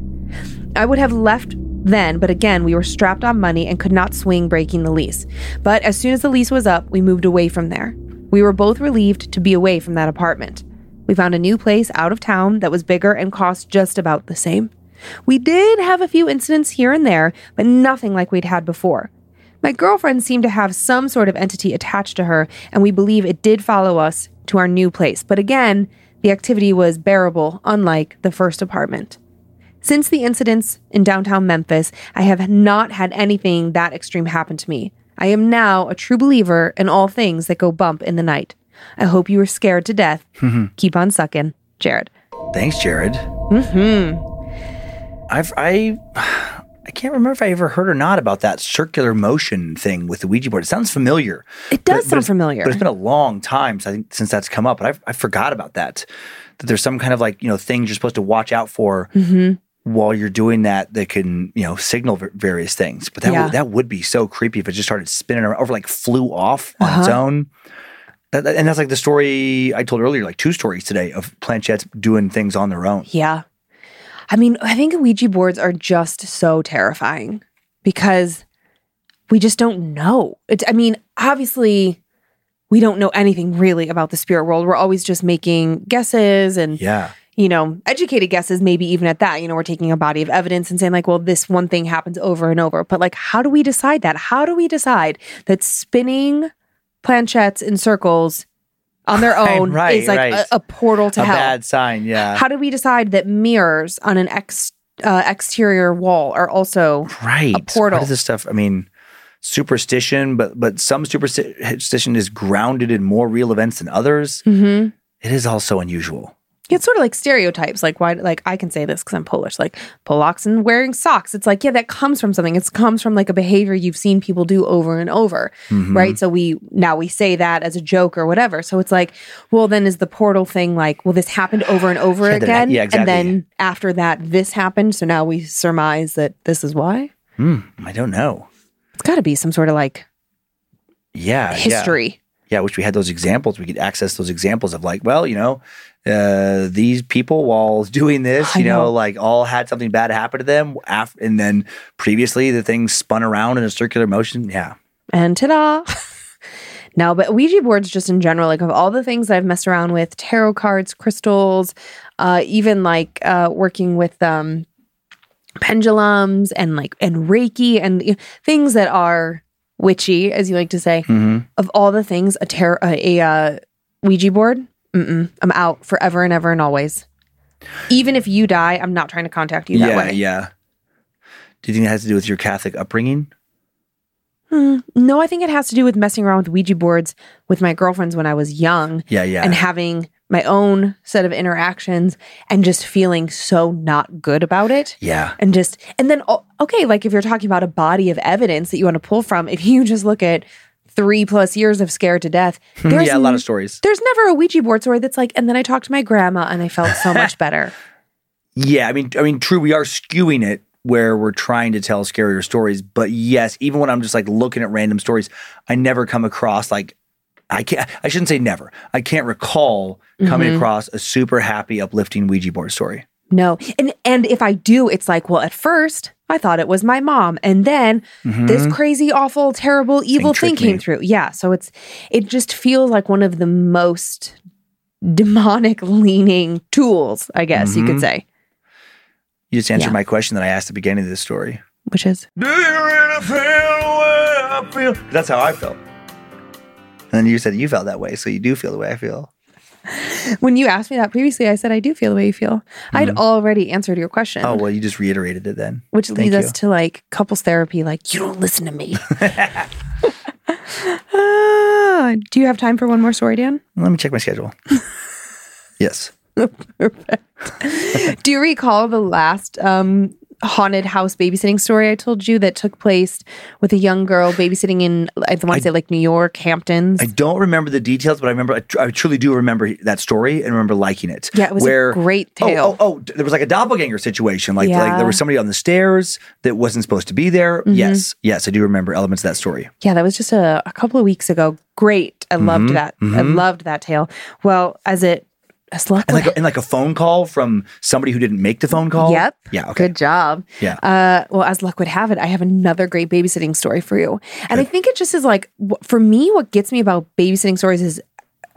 I would have left then, but again, we were strapped on money and could not swing breaking the lease. But as soon as the lease was up, we moved away from there. We were both relieved to be away from that apartment. We found a new place out of town that was bigger and cost just about the same. We did have a few incidents here and there, but nothing like we'd had before. My girlfriend seemed to have some sort of entity attached to her, and we believe it did follow us to our new place. But again, the activity was bearable, unlike the first apartment. Since the incidents in downtown Memphis, I have not had anything that extreme happen to me. I am now a true believer in all things that go bump in the night. I hope you were scared to death. Keep on sucking. Jared. Thanks, Jared. Mm-hmm. I've, I, I can't remember if I ever heard or not about that circular motion thing with the Ouija board. It sounds familiar. It does but, sound but familiar. But it's been a long time since, I think, since that's come up. But I, I forgot about that. That there's some kind of like, you know, things you're supposed to watch out for mm-hmm. while you're doing that that can, you know, signal v- various things. But that, yeah. would, that would be so creepy if it just started spinning around or like flew off on uh-huh. its own. That, and that's like the story I told earlier, like two stories today of planchettes doing things on their own. Yeah. I mean, I think Ouija boards are just so terrifying because we just don't know. It, I mean, obviously, we don't know anything really about the spirit world. We're always just making guesses and, yeah. you know, educated guesses, maybe even at that. You know, we're taking a body of evidence and saying like, well, this one thing happens over and over. But like, how do we decide that? How do we decide that spinning planchettes in circles on their own right, right, is like right. a, a portal to a hell? bad sign, yeah. How do we decide that mirrors on an ex, uh, exterior wall are also right. a portal? What is this stuff? I mean, superstition, but but some superstition is grounded in more real events than others. Mm-hmm. It is also unusual. It's sort of like stereotypes. Like why? Like I can say this because I'm Polish. Like Polacks and wearing socks. It's like yeah, that comes from something. It comes from like a behavior you've seen people do over and over, mm-hmm. right? So we now we say that as a joke or whatever. So it's like, well, then is the portal thing like, well, this happened over and over yeah, again, yeah, exactly. and then after that, this happened. So now we surmise that this is why. Mm, I don't know. It's got to be some sort of like yeah history. Yeah. Yeah, I wish we had those examples. We could access those examples of like, well, you know, uh, these people while doing this, I you know, know. like all had something bad happen to them. Af- and then previously the thing spun around in a circular motion. Yeah. And ta-da! No, but Ouija boards just in general, like of all the things that I've messed around with, tarot cards, crystals, uh, even like uh, working with um, pendulums and like and Reiki and you know, things that are witchy, as you like to say. Mm-hmm. Of all the things, a tarot, a, a uh, Ouija board, mm-mm, I'm out forever and ever and always. Even if you die, I'm not trying to contact you that yeah, way. yeah. Do you think it has to do with your Catholic upbringing? Hmm. No, I think it has to do with messing around with Ouija boards with my girlfriends when I was young. Yeah, yeah. And having my own set of interactions and just feeling so not good about it. Yeah. And just, and then, oh, okay, like if you're talking about a body of evidence that you want to pull from, if you just look at three plus years of scared to death, there's yeah, a lot of stories. There's never a Ouija board story that's like, and then I talked to my grandma and I felt so much better. Yeah, I mean, I mean, true, we are skewing it where we're trying to tell scarier stories. But yes, even when I'm just like looking at random stories, I never come across like, I can't, I shouldn't say never. I can't recall coming Mm-hmm. across a super happy, uplifting Ouija board story. No. And and if I do, it's like, well, at first I thought it was my mom. And then Mm-hmm. this crazy, awful, terrible, evil thing tricked came me. through. Yeah. So it's it just feels like one of the most demonic leaning tools, I guess you Mm-hmm. could say. You just answered Yeah. my question that I asked at the beginning of this story. Which is Do you really feel the way I feel? That's how I felt. And then you said you felt that way, so you do feel the way I feel. when you asked me that previously, I said I do feel the way you feel. I'd already answered your question. Oh, well, you just reiterated it then. Which Thank leads you. us to like couples therapy, like, you don't listen to me. Ah, do you have time for one more story, Dan? Let me check my schedule. Yes. Do you recall the last um, haunted house babysitting story I told you that took place with a young girl babysitting in, I want to say like New York, Hamptons? I don't remember the details, but I remember, I, tr- I truly do remember that story and remember liking it. Yeah, it was a great Oh, tale. Oh, oh, there was like a doppelganger situation. Like, like Yeah. there was somebody on the stairs that wasn't supposed to be there. Mm-hmm. Yes. Yes. I do remember elements of that story. Yeah, that was just a, a couple of weeks ago. Great. I loved that. I loved that tale. Well, as it, as luck And would like, a, and like a phone call from somebody who didn't make the phone call. Yep. Yeah. Okay. Good job. Yeah. Uh, well, as luck would have it, I have another great babysitting story for you. And I think it just is like, wh- for me, what gets me about babysitting stories is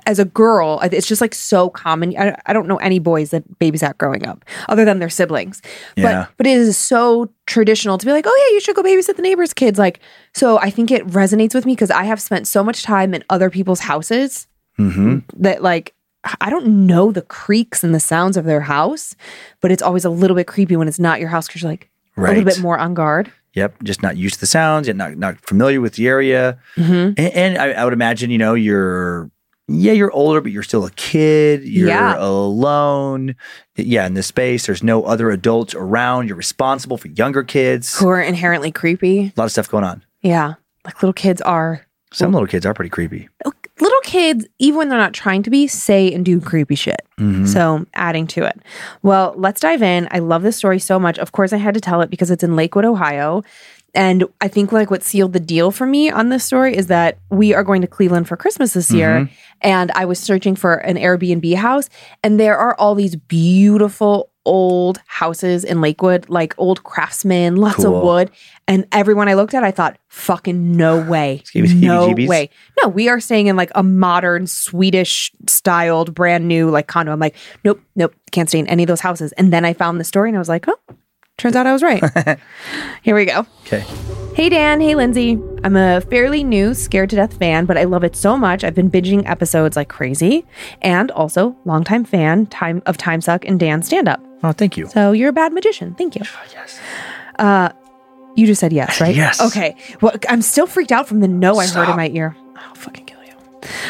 as a girl, it's just like so common. I, I don't know any boys that babysat growing up other than their siblings. Yeah. But but it is so traditional to be like, oh yeah, you should go babysit the neighbor's kids. Like, so I think it resonates with me because I have spent so much time in other people's houses Mm-hmm. that like, I don't know the creaks and the sounds of their house, but it's always a little bit creepy when it's not your house because you're like Right. a little bit more on guard. Yep, just not used to the sounds, yet not not familiar with the area. Mm-hmm. And, and I, I would imagine, you know, you're, yeah, you're older, but you're still a kid. You're Yeah. alone. Yeah, in this space, there's no other adults around. You're responsible for younger kids. Who are inherently creepy. A lot of stuff going on. Yeah. Like little kids are. Some little kids are pretty creepy. Little kids, even when they're not trying to be, say and do creepy shit. Mm-hmm. So adding to it. Well, let's dive in. I love this story so much. Of course, I had to tell it because it's in Lakewood, Ohio. And I think like what sealed the deal for me on this story is that we are going to Cleveland for Christmas this year. Mm-hmm. And I was searching for an Airbnb house. And there are all these beautiful old houses in Lakewood, like old craftsmen, lots Cool. of wood. And everyone I looked at, I thought, fucking no way. Give you No heebie-jeebies? way. No, we are staying in like a modern Swedish styled, brand new like condo. I'm like, nope, nope, can't stay in any of those houses. And then I found the story and I was like, oh, turns out I was right. Here we go. Okay. Hey, Dan. Hey, Lindsay. I'm a fairly new Scared to Death fan, but I love it so much. I've been binging episodes like crazy and also longtime fan time of Time Suck and Dan stand-up. Oh, thank you. So you're a bad magician. Thank you. Yes. Uh, you just said yes, right? Yes. Okay. Well, I'm still freaked out from the no I heard Stop. in my ear. I'll fucking kill you.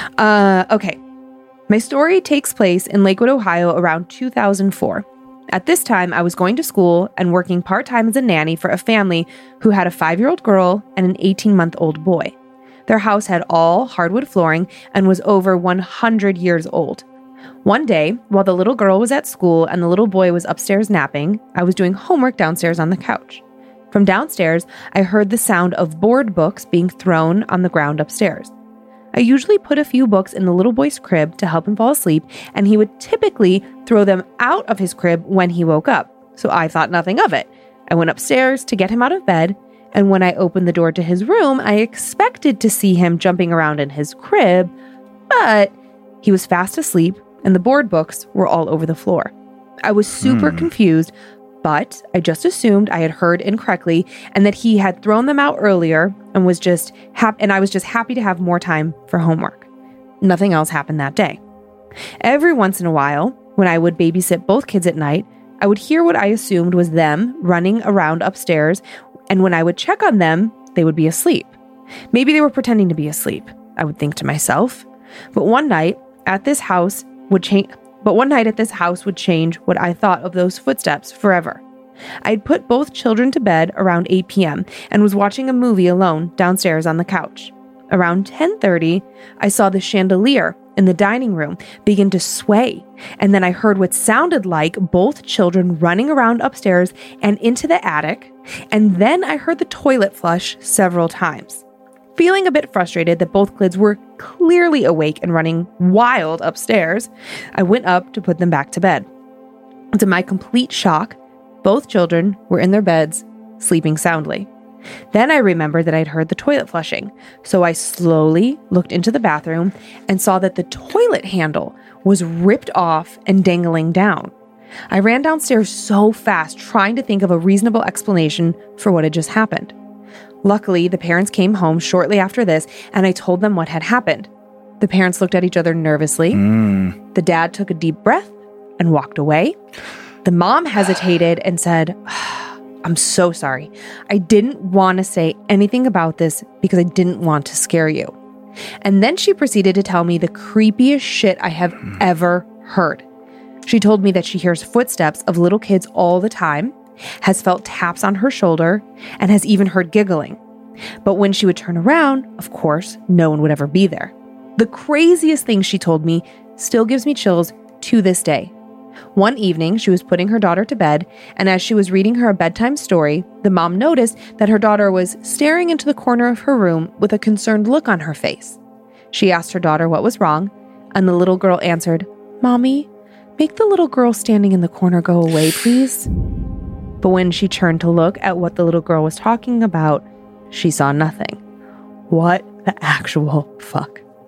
Uh, okay. My story takes place in Lakewood, Ohio around two thousand four. At this time, I was going to school and working part-time as a nanny for a family who had a five-year-old girl and an eighteen-month-old boy. Their house had all hardwood flooring and was over one hundred years old. One day, while the little girl was at school and the little boy was upstairs napping, I was doing homework downstairs on the couch. From downstairs, I heard the sound of board books being thrown on the ground upstairs. I usually put a few books in the little boy's crib to help him fall asleep, and he would typically throw them out of his crib when he woke up, so I thought nothing of it. I went upstairs to get him out of bed, and when I opened the door to his room, I expected to see him jumping around in his crib, but he was fast asleep, and the board books were all over the floor. I was super Hmm. confused, but I just assumed I had heard incorrectly and that he had thrown them out earlier and was just hap- and I was just happy to have more time for homework. Nothing else happened that day. Every once in a while, when I would babysit both kids at night, I would hear what I assumed was them running around upstairs, and when I would check on them, they would be asleep. Maybe they were pretending to be asleep, I would think to myself. But one night at this house would change But one night at this house would change what I thought of those footsteps forever. I'd put both children to bed around eight p.m. and was watching a movie alone downstairs on the couch. Around ten thirty, I saw the chandelier in the dining room begin to sway, and then I heard what sounded like both children running around upstairs and into the attic, and then I heard the toilet flush several times. Feeling a bit frustrated that both kids were clearly awake and running wild upstairs, I went up to put them back to bed. To my complete shock, both children were in their beds, sleeping soundly. Then I remembered that I'd heard the toilet flushing, so I slowly looked into the bathroom and saw that the toilet handle was ripped off and dangling down. I ran downstairs so fast, trying to think of a reasonable explanation for what had just happened. Luckily, the parents came home shortly after this, and I told them what had happened. The parents looked at each other nervously. Mm. The dad took a deep breath and walked away. The mom hesitated and said, I'm so sorry. I didn't want to say anything about this because I didn't want to scare you. And then she proceeded to tell me the creepiest shit I have ever heard. She told me that she hears footsteps of little kids all the time, has felt taps on her shoulder, and has even heard giggling. But when she would turn around, of course, no one would ever be there. The craziest thing she told me still gives me chills to this day. One evening, she was putting her daughter to bed, and as she was reading her a bedtime story, the mom noticed that her daughter was staring into the corner of her room with a concerned look on her face. She asked her daughter what was wrong, and the little girl answered, "Mommy, make the little girl standing in the corner go away, please." But when she turned to look at what the little girl was talking about, she saw nothing. What the actual fuck?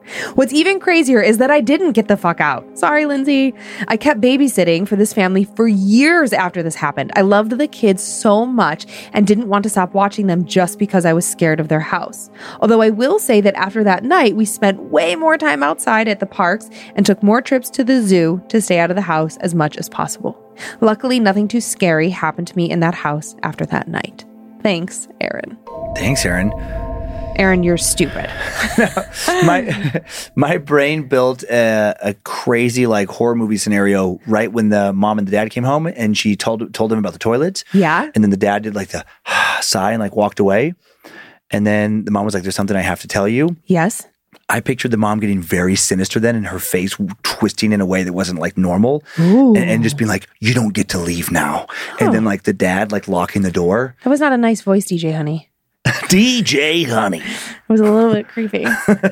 What's even crazier is that I didn't get the fuck out. Sorry, Lindsay. I kept babysitting for this family for years after this happened. I loved the kids so much and didn't want to stop watching them just because I was scared of their house. Although I will say that after that night, we spent way more time outside at the parks and took more trips to the zoo to stay out of the house as much as possible. Luckily, nothing too scary happened to me in that house after that night. Thanks, Aaron. Thanks, Aaron. Aaron, you're stupid. my my brain built a, a crazy like horror movie scenario right when the mom and the dad came home, and she told told them about the toilets. Yeah. And then the dad did like the sigh and like walked away. And then the mom was like, "There's something I have to tell you." Yes. I pictured the mom getting very sinister then, and her face twisting in a way that wasn't like normal, Ooh. and, and just being like, "You don't get to leave now." Huh. And then like the dad like locking the door. That was not a nice voice, D J Honey. D J Honey. It was a little bit creepy.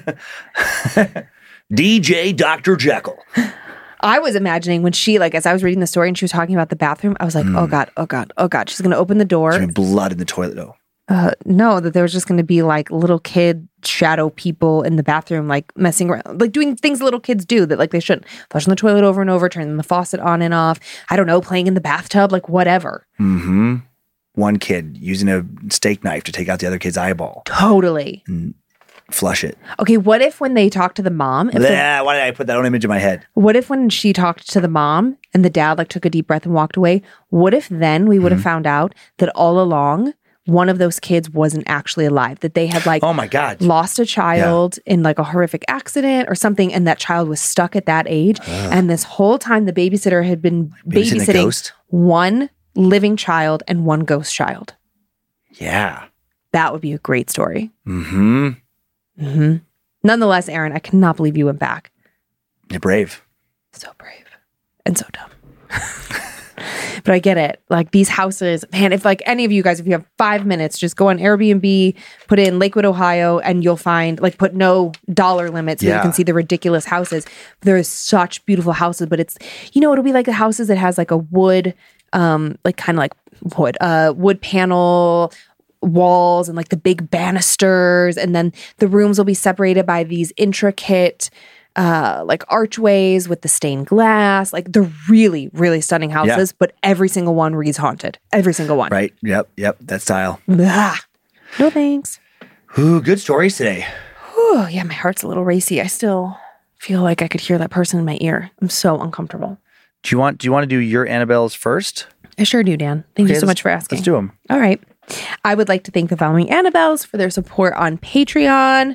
D J Doctor Jekyll. I was imagining when she, like, as I was reading the story and she was talking about the bathroom, I was like, mm. oh God, oh God, oh God. She's going to open the door. There's going to be blood in the toilet, though. Uh, no, that there was just going to be like little kid shadow people in the bathroom, like messing around, like doing things little kids do that like they shouldn't. Flushing the toilet over and over, turning the faucet on and off. I don't know, playing in the bathtub, like whatever. Mm-hmm. One kid using a steak knife to take out the other kid's eyeball. Totally. And flush it. Okay, what if when they talked to the mom? If yeah, the, why did I put that own image in my head? What if when she talked to the mom and the dad like took a deep breath and walked away? What if then we would have mm-hmm. found out that all along one of those kids wasn't actually alive, that they had like oh my God. lost a child yeah. in like a horrific accident or something, and that child was stuck at that age. Ugh. And this whole time the babysitter had been babysitting, babysitting one living child and one ghost child. Yeah. That would be a great story. Mm-hmm. Mm-hmm. Nonetheless, Aaron, I cannot believe you went back. You're brave. So brave. And so dumb. But I get it. Like these houses, man, if like any of you guys, if you have five minutes, just go on Airbnb, put in Lakewood, Ohio, and you'll find, like, put no dollar limits so yeah. you can see the ridiculous houses. There is such beautiful houses, but it's, you know, it'll be like the houses that has like a wood, um, like kind of like wood, uh, wood panel walls and like the big banisters. And then the rooms will be separated by these intricate Uh, like archways with the stained glass. Like they're really, really stunning houses, yeah. but every single one reads haunted. Every single one. Right. Yep. Yep. That style. Blah. No thanks. Ooh, good stories today. Ooh, yeah, my heart's a little racy. I still feel like I could hear that person in my ear. I'm so uncomfortable. Do you want, do you want to do your Annabelle's first? I sure do, Dan. Thank okay, you so much for asking. Let's do them. All right. I would like to thank the following Annabelles for their support on Patreon.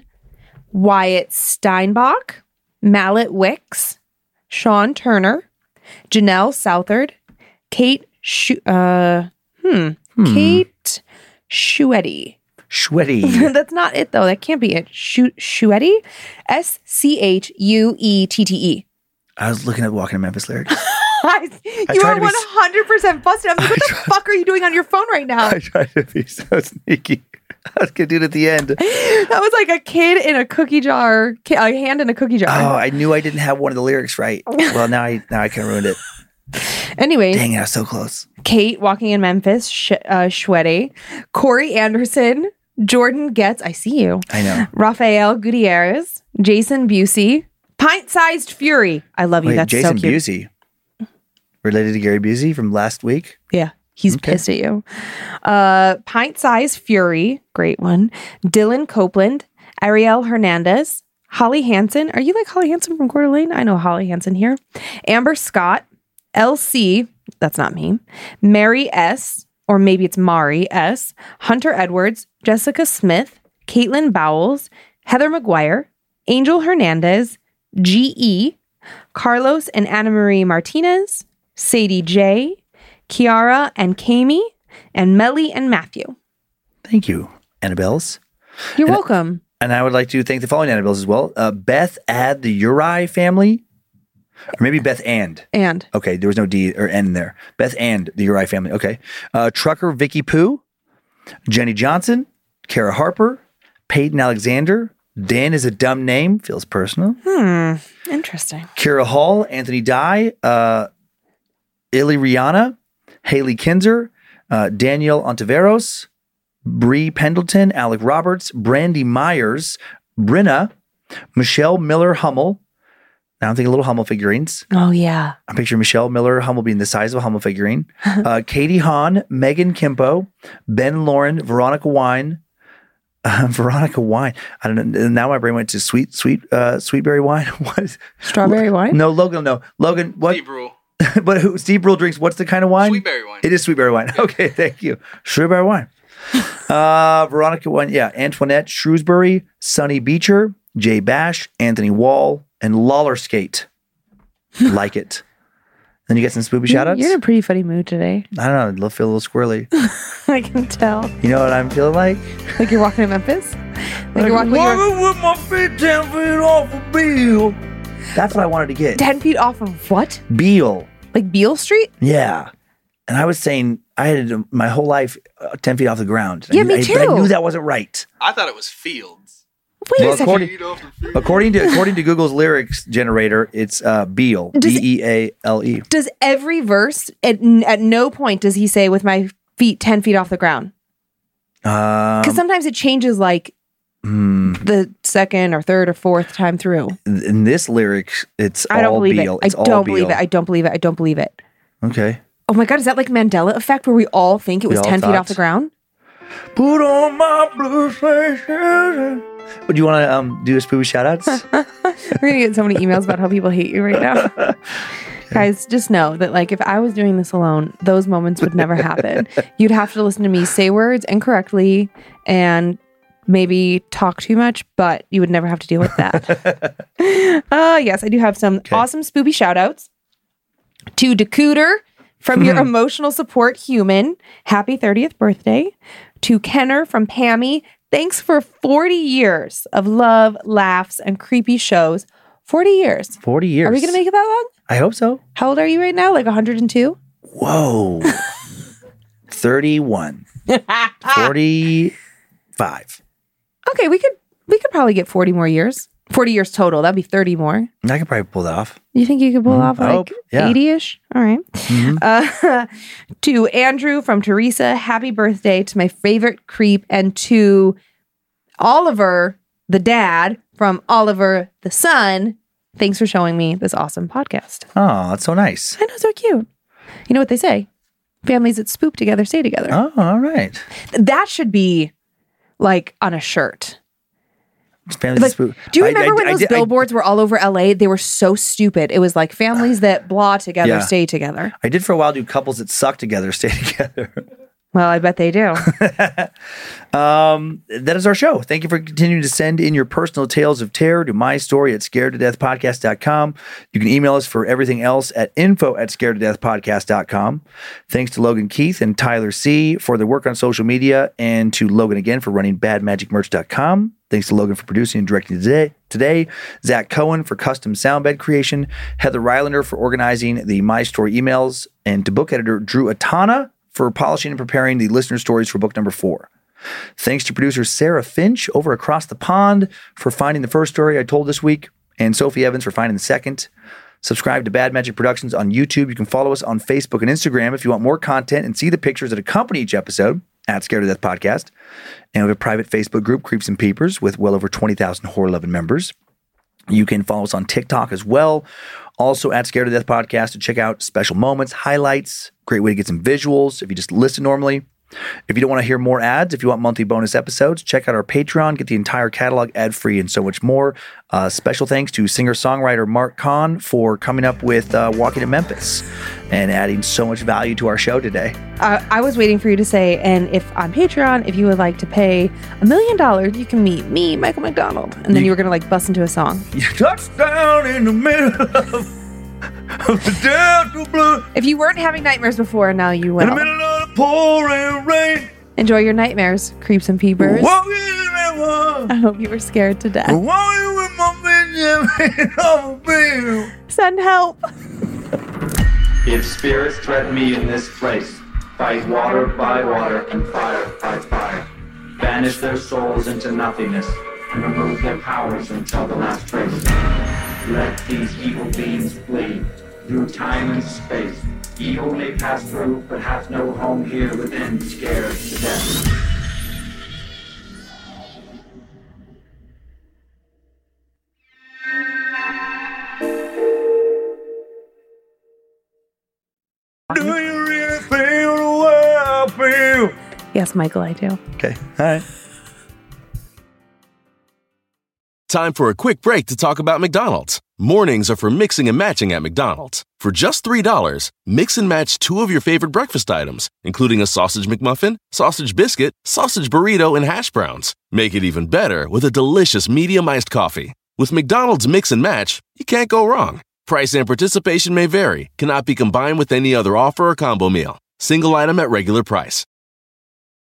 Wyatt Steinbach, Mallet Wicks, Sean Turner, Janelle Southard, Kate Shu- uh, hmm, hmm. Kate Schuetti. Schuetti. That's not it, though. That can't be it. Schu- Schuetti? S C H U E T T E. I was looking at Walking to Memphis lyrics. I, you are one hundred percent busted. I'm like, what the fuck are you doing on your phone right now? I tried to be so sneaky. I was going to do it at the end. That was like a kid in a cookie jar, a hand in a cookie jar. Oh, I knew I didn't have one of the lyrics right. Well, now I now I can ruin it. Anyway. Dang, I was so close. Kate, Walking in Memphis, Sh- uh, Schuetti, Corey Anderson, Jordan Getz, I see you. I know. Rafael Gutierrez, Jason Busey, Pint-Sized Fury. I love you. Wait, That's Jason so cute. Busey. Related to Gary Busey from last week? Yeah. He's okay. pissed at you. Uh, Pint-Sized Fury, great one. Dylan Copeland, Ariel Hernandez, Holly Hansen. Are you like Holly Hansen from Coeur d'Alene? I know Holly Hansen here. Amber Scott, L C, that's not me. Mary S, or maybe it's Mari S, Hunter Edwards, Jessica Smith, Caitlin Bowles, Heather McGuire, Angel Hernandez, G E, Carlos and Anna Marie Martinez, Sadie J, Kiara and Kami, and Melly and Matthew. Thank you, Annabelles. You're and, welcome. And I would like to thank the following Annabelles as well. Uh, Beth Add the Uri family. Or maybe Beth and. And. Okay, there was no D or N in there. Beth and the Uri family. Okay. Uh, Trucker Vicky Pooh, Jenny Johnson, Kara Harper, Peyton Alexander. Dan is a dumb name. Feels personal. Hmm. Interesting. Kira Hall, Anthony Dye, uh, Illy Rihanna, Haley Kinzer, uh, Danielle Ontiveros, Bree Pendleton, Alec Roberts, Brandy Myers, Brenna, Michelle Miller Hummel. Now I'm thinking little Hummel figurines. Oh, yeah. I picture Michelle Miller Hummel being the size of a Hummel figurine. Uh, Katie Hahn, Megan Kimpo, Ben Lauren, Veronica Wine. Uh, Veronica Wine. I don't know. Now my brain went to sweet, sweet, uh, sweetberry wine. What? Strawberry wine? No, Logan. No, Logan. What? Steve Brule. But who? Steve Brule drinks. What's the kind of wine? Sweetberry wine. It is sweetberry wine. Okay, thank you. Shrewsbury wine. Uh, Veronica Wine. Yeah, Antoinette Shrewsbury, Sonny Beecher, Jay Bash, Anthony Wall, and Lawler Skate. Like it. Then you get some spoopy shout outs. You're in a pretty funny mood today. I don't know. I feel a little squirrely. I can tell. You know what I'm feeling like? Like you're walking to Memphis? Like, Like you're walking, walking you're with my feet ten feet off of Beale. That's what I wanted to get. ten feet off of what? Beale. Like Beale Street? Yeah. And I was saying, I had to- my whole life uh, ten feet off the ground. Yeah, I, me I- But I too. knew that wasn't right. I thought it was Fields. Wait Well, a second. according- Feet off the field. According to according to Google's lyrics generator, it's uh, Beale. Does- B E A L E. Does every verse, at, at no point does he say with my feet ten feet off the ground? Because Um, sometimes it changes like hmm, the second or third or fourth time through. in this lyric, it's I don't all believe Beale. it. I It's all don't believe Beale. it. I don't believe it. I don't believe it. Okay. Oh my God, is that like Mandela effect where we all think it We was all ten feet thought. off the ground? Put on my blue suede. Would you want to um, do a spoopy shout outs? We're going to get so many emails about how people hate you right now. Guys, just know that like if I was doing this alone, those moments would never happen. You'd have to listen to me say words incorrectly and maybe talk too much, but you would never have to deal with that. uh, yes, I do have some awesome spoopy shout outs to Decooter from your emotional support human. Happy thirtieth birthday. To Kenner from Pammy. Thanks for forty years of love, laughs, and creepy shows. forty years. forty years. Are we going to make it that long? I hope so. How old are you right now? Like one hundred two? Whoa. thirty-one. forty-five. Okay, we could we could probably get forty more years. forty years total. That'd be thirty more. I could probably pull that off. You think you could pull off I like hope, yeah. eighty-ish? All right. Uh, to Andrew from Teresa, happy birthday to my favorite creep. And to Oliver, the dad, from Oliver, the son, thanks for showing me this awesome podcast. Oh, that's so nice. I know, so cute. You know what they say? Families that spoop together stay together. Oh, all right. That should be like on a shirt. Families Like, spook. do you I- remember I- when I those did- I- billboards were all over L A? They were so stupid. It was like families that blah together Yeah. stay together. I did for a while do couples that suck together stay together. Well, I bet they do. Um, that is our show. Thank you for continuing to send in your personal tales of terror to my story at scared to death podcast dot com. You can email us for everything else at info at scared to death podcast dot com. Thanks to Logan Keith and Tyler C. for their work on social media, and to Logan again for running bad magic merch dot com. Thanks to Logan for producing and directing today. Today, Zach Cohen for custom sound bed creation, Heather Rylander for organizing the My Story emails, and to book editor Drew Atana for polishing and preparing the listener stories for book number four. Thanks to producer Sarah Finch over across the pond for finding the first story I told this week, and Sophie Evans for finding the second. Subscribe to Bad Magic Productions on YouTube. You can follow us on Facebook and Instagram if you want more content and see the pictures that accompany each episode at Scared to Death Podcast. And we have a private Facebook group, Creeps and Peepers, with well over twenty thousand horror-loving members. You can follow us on TikTok as well. Also at Scared to Death Podcast to check out special moments, highlights, great way to get some visuals if you just listen normally. If you don't want to hear more ads, if you want monthly bonus episodes, check out our Patreon, get the entire catalog ad-free and so much more. Uh, special thanks to singer-songwriter Mark Kahn for coming up with uh, Walking to Memphis and adding so much value to our show today. Uh, I was waiting for you to say, and if on Patreon, if you would like to pay a million dollars, you can meet me, Michael McDonald. And then you, You- were going to like bust into a song. You touched down in the middle of, of the Delta Blue, If you weren't having nightmares before, now you in the will. middle of the pouring rain. Enjoy your nightmares, creeps and peepers. Walking in the I hope you were scared to death. walking with my Benjamin on the bill. Send help. If spirits threaten me in this place, fight water by water and fire by fire. Banish their souls into nothingness and remove their powers until the last trace. Let these evil beings flee through time and space. Evil may pass through, but hath no home here within, scared to death. Do you really feel the way I feel? Yes, Michael, I do. Okay, all right. Time for a quick break to talk about McDonald's. Mornings are for mixing and matching at McDonald's. For just three dollars, mix and match two of your favorite breakfast items, including a sausage McMuffin, sausage biscuit, sausage burrito, and hash browns. Make it even better with a delicious medium iced coffee. With McDonald's Mix and Match, you can't go wrong. Price and participation may vary, cannot be combined with any other offer or combo meal. Single item at regular price.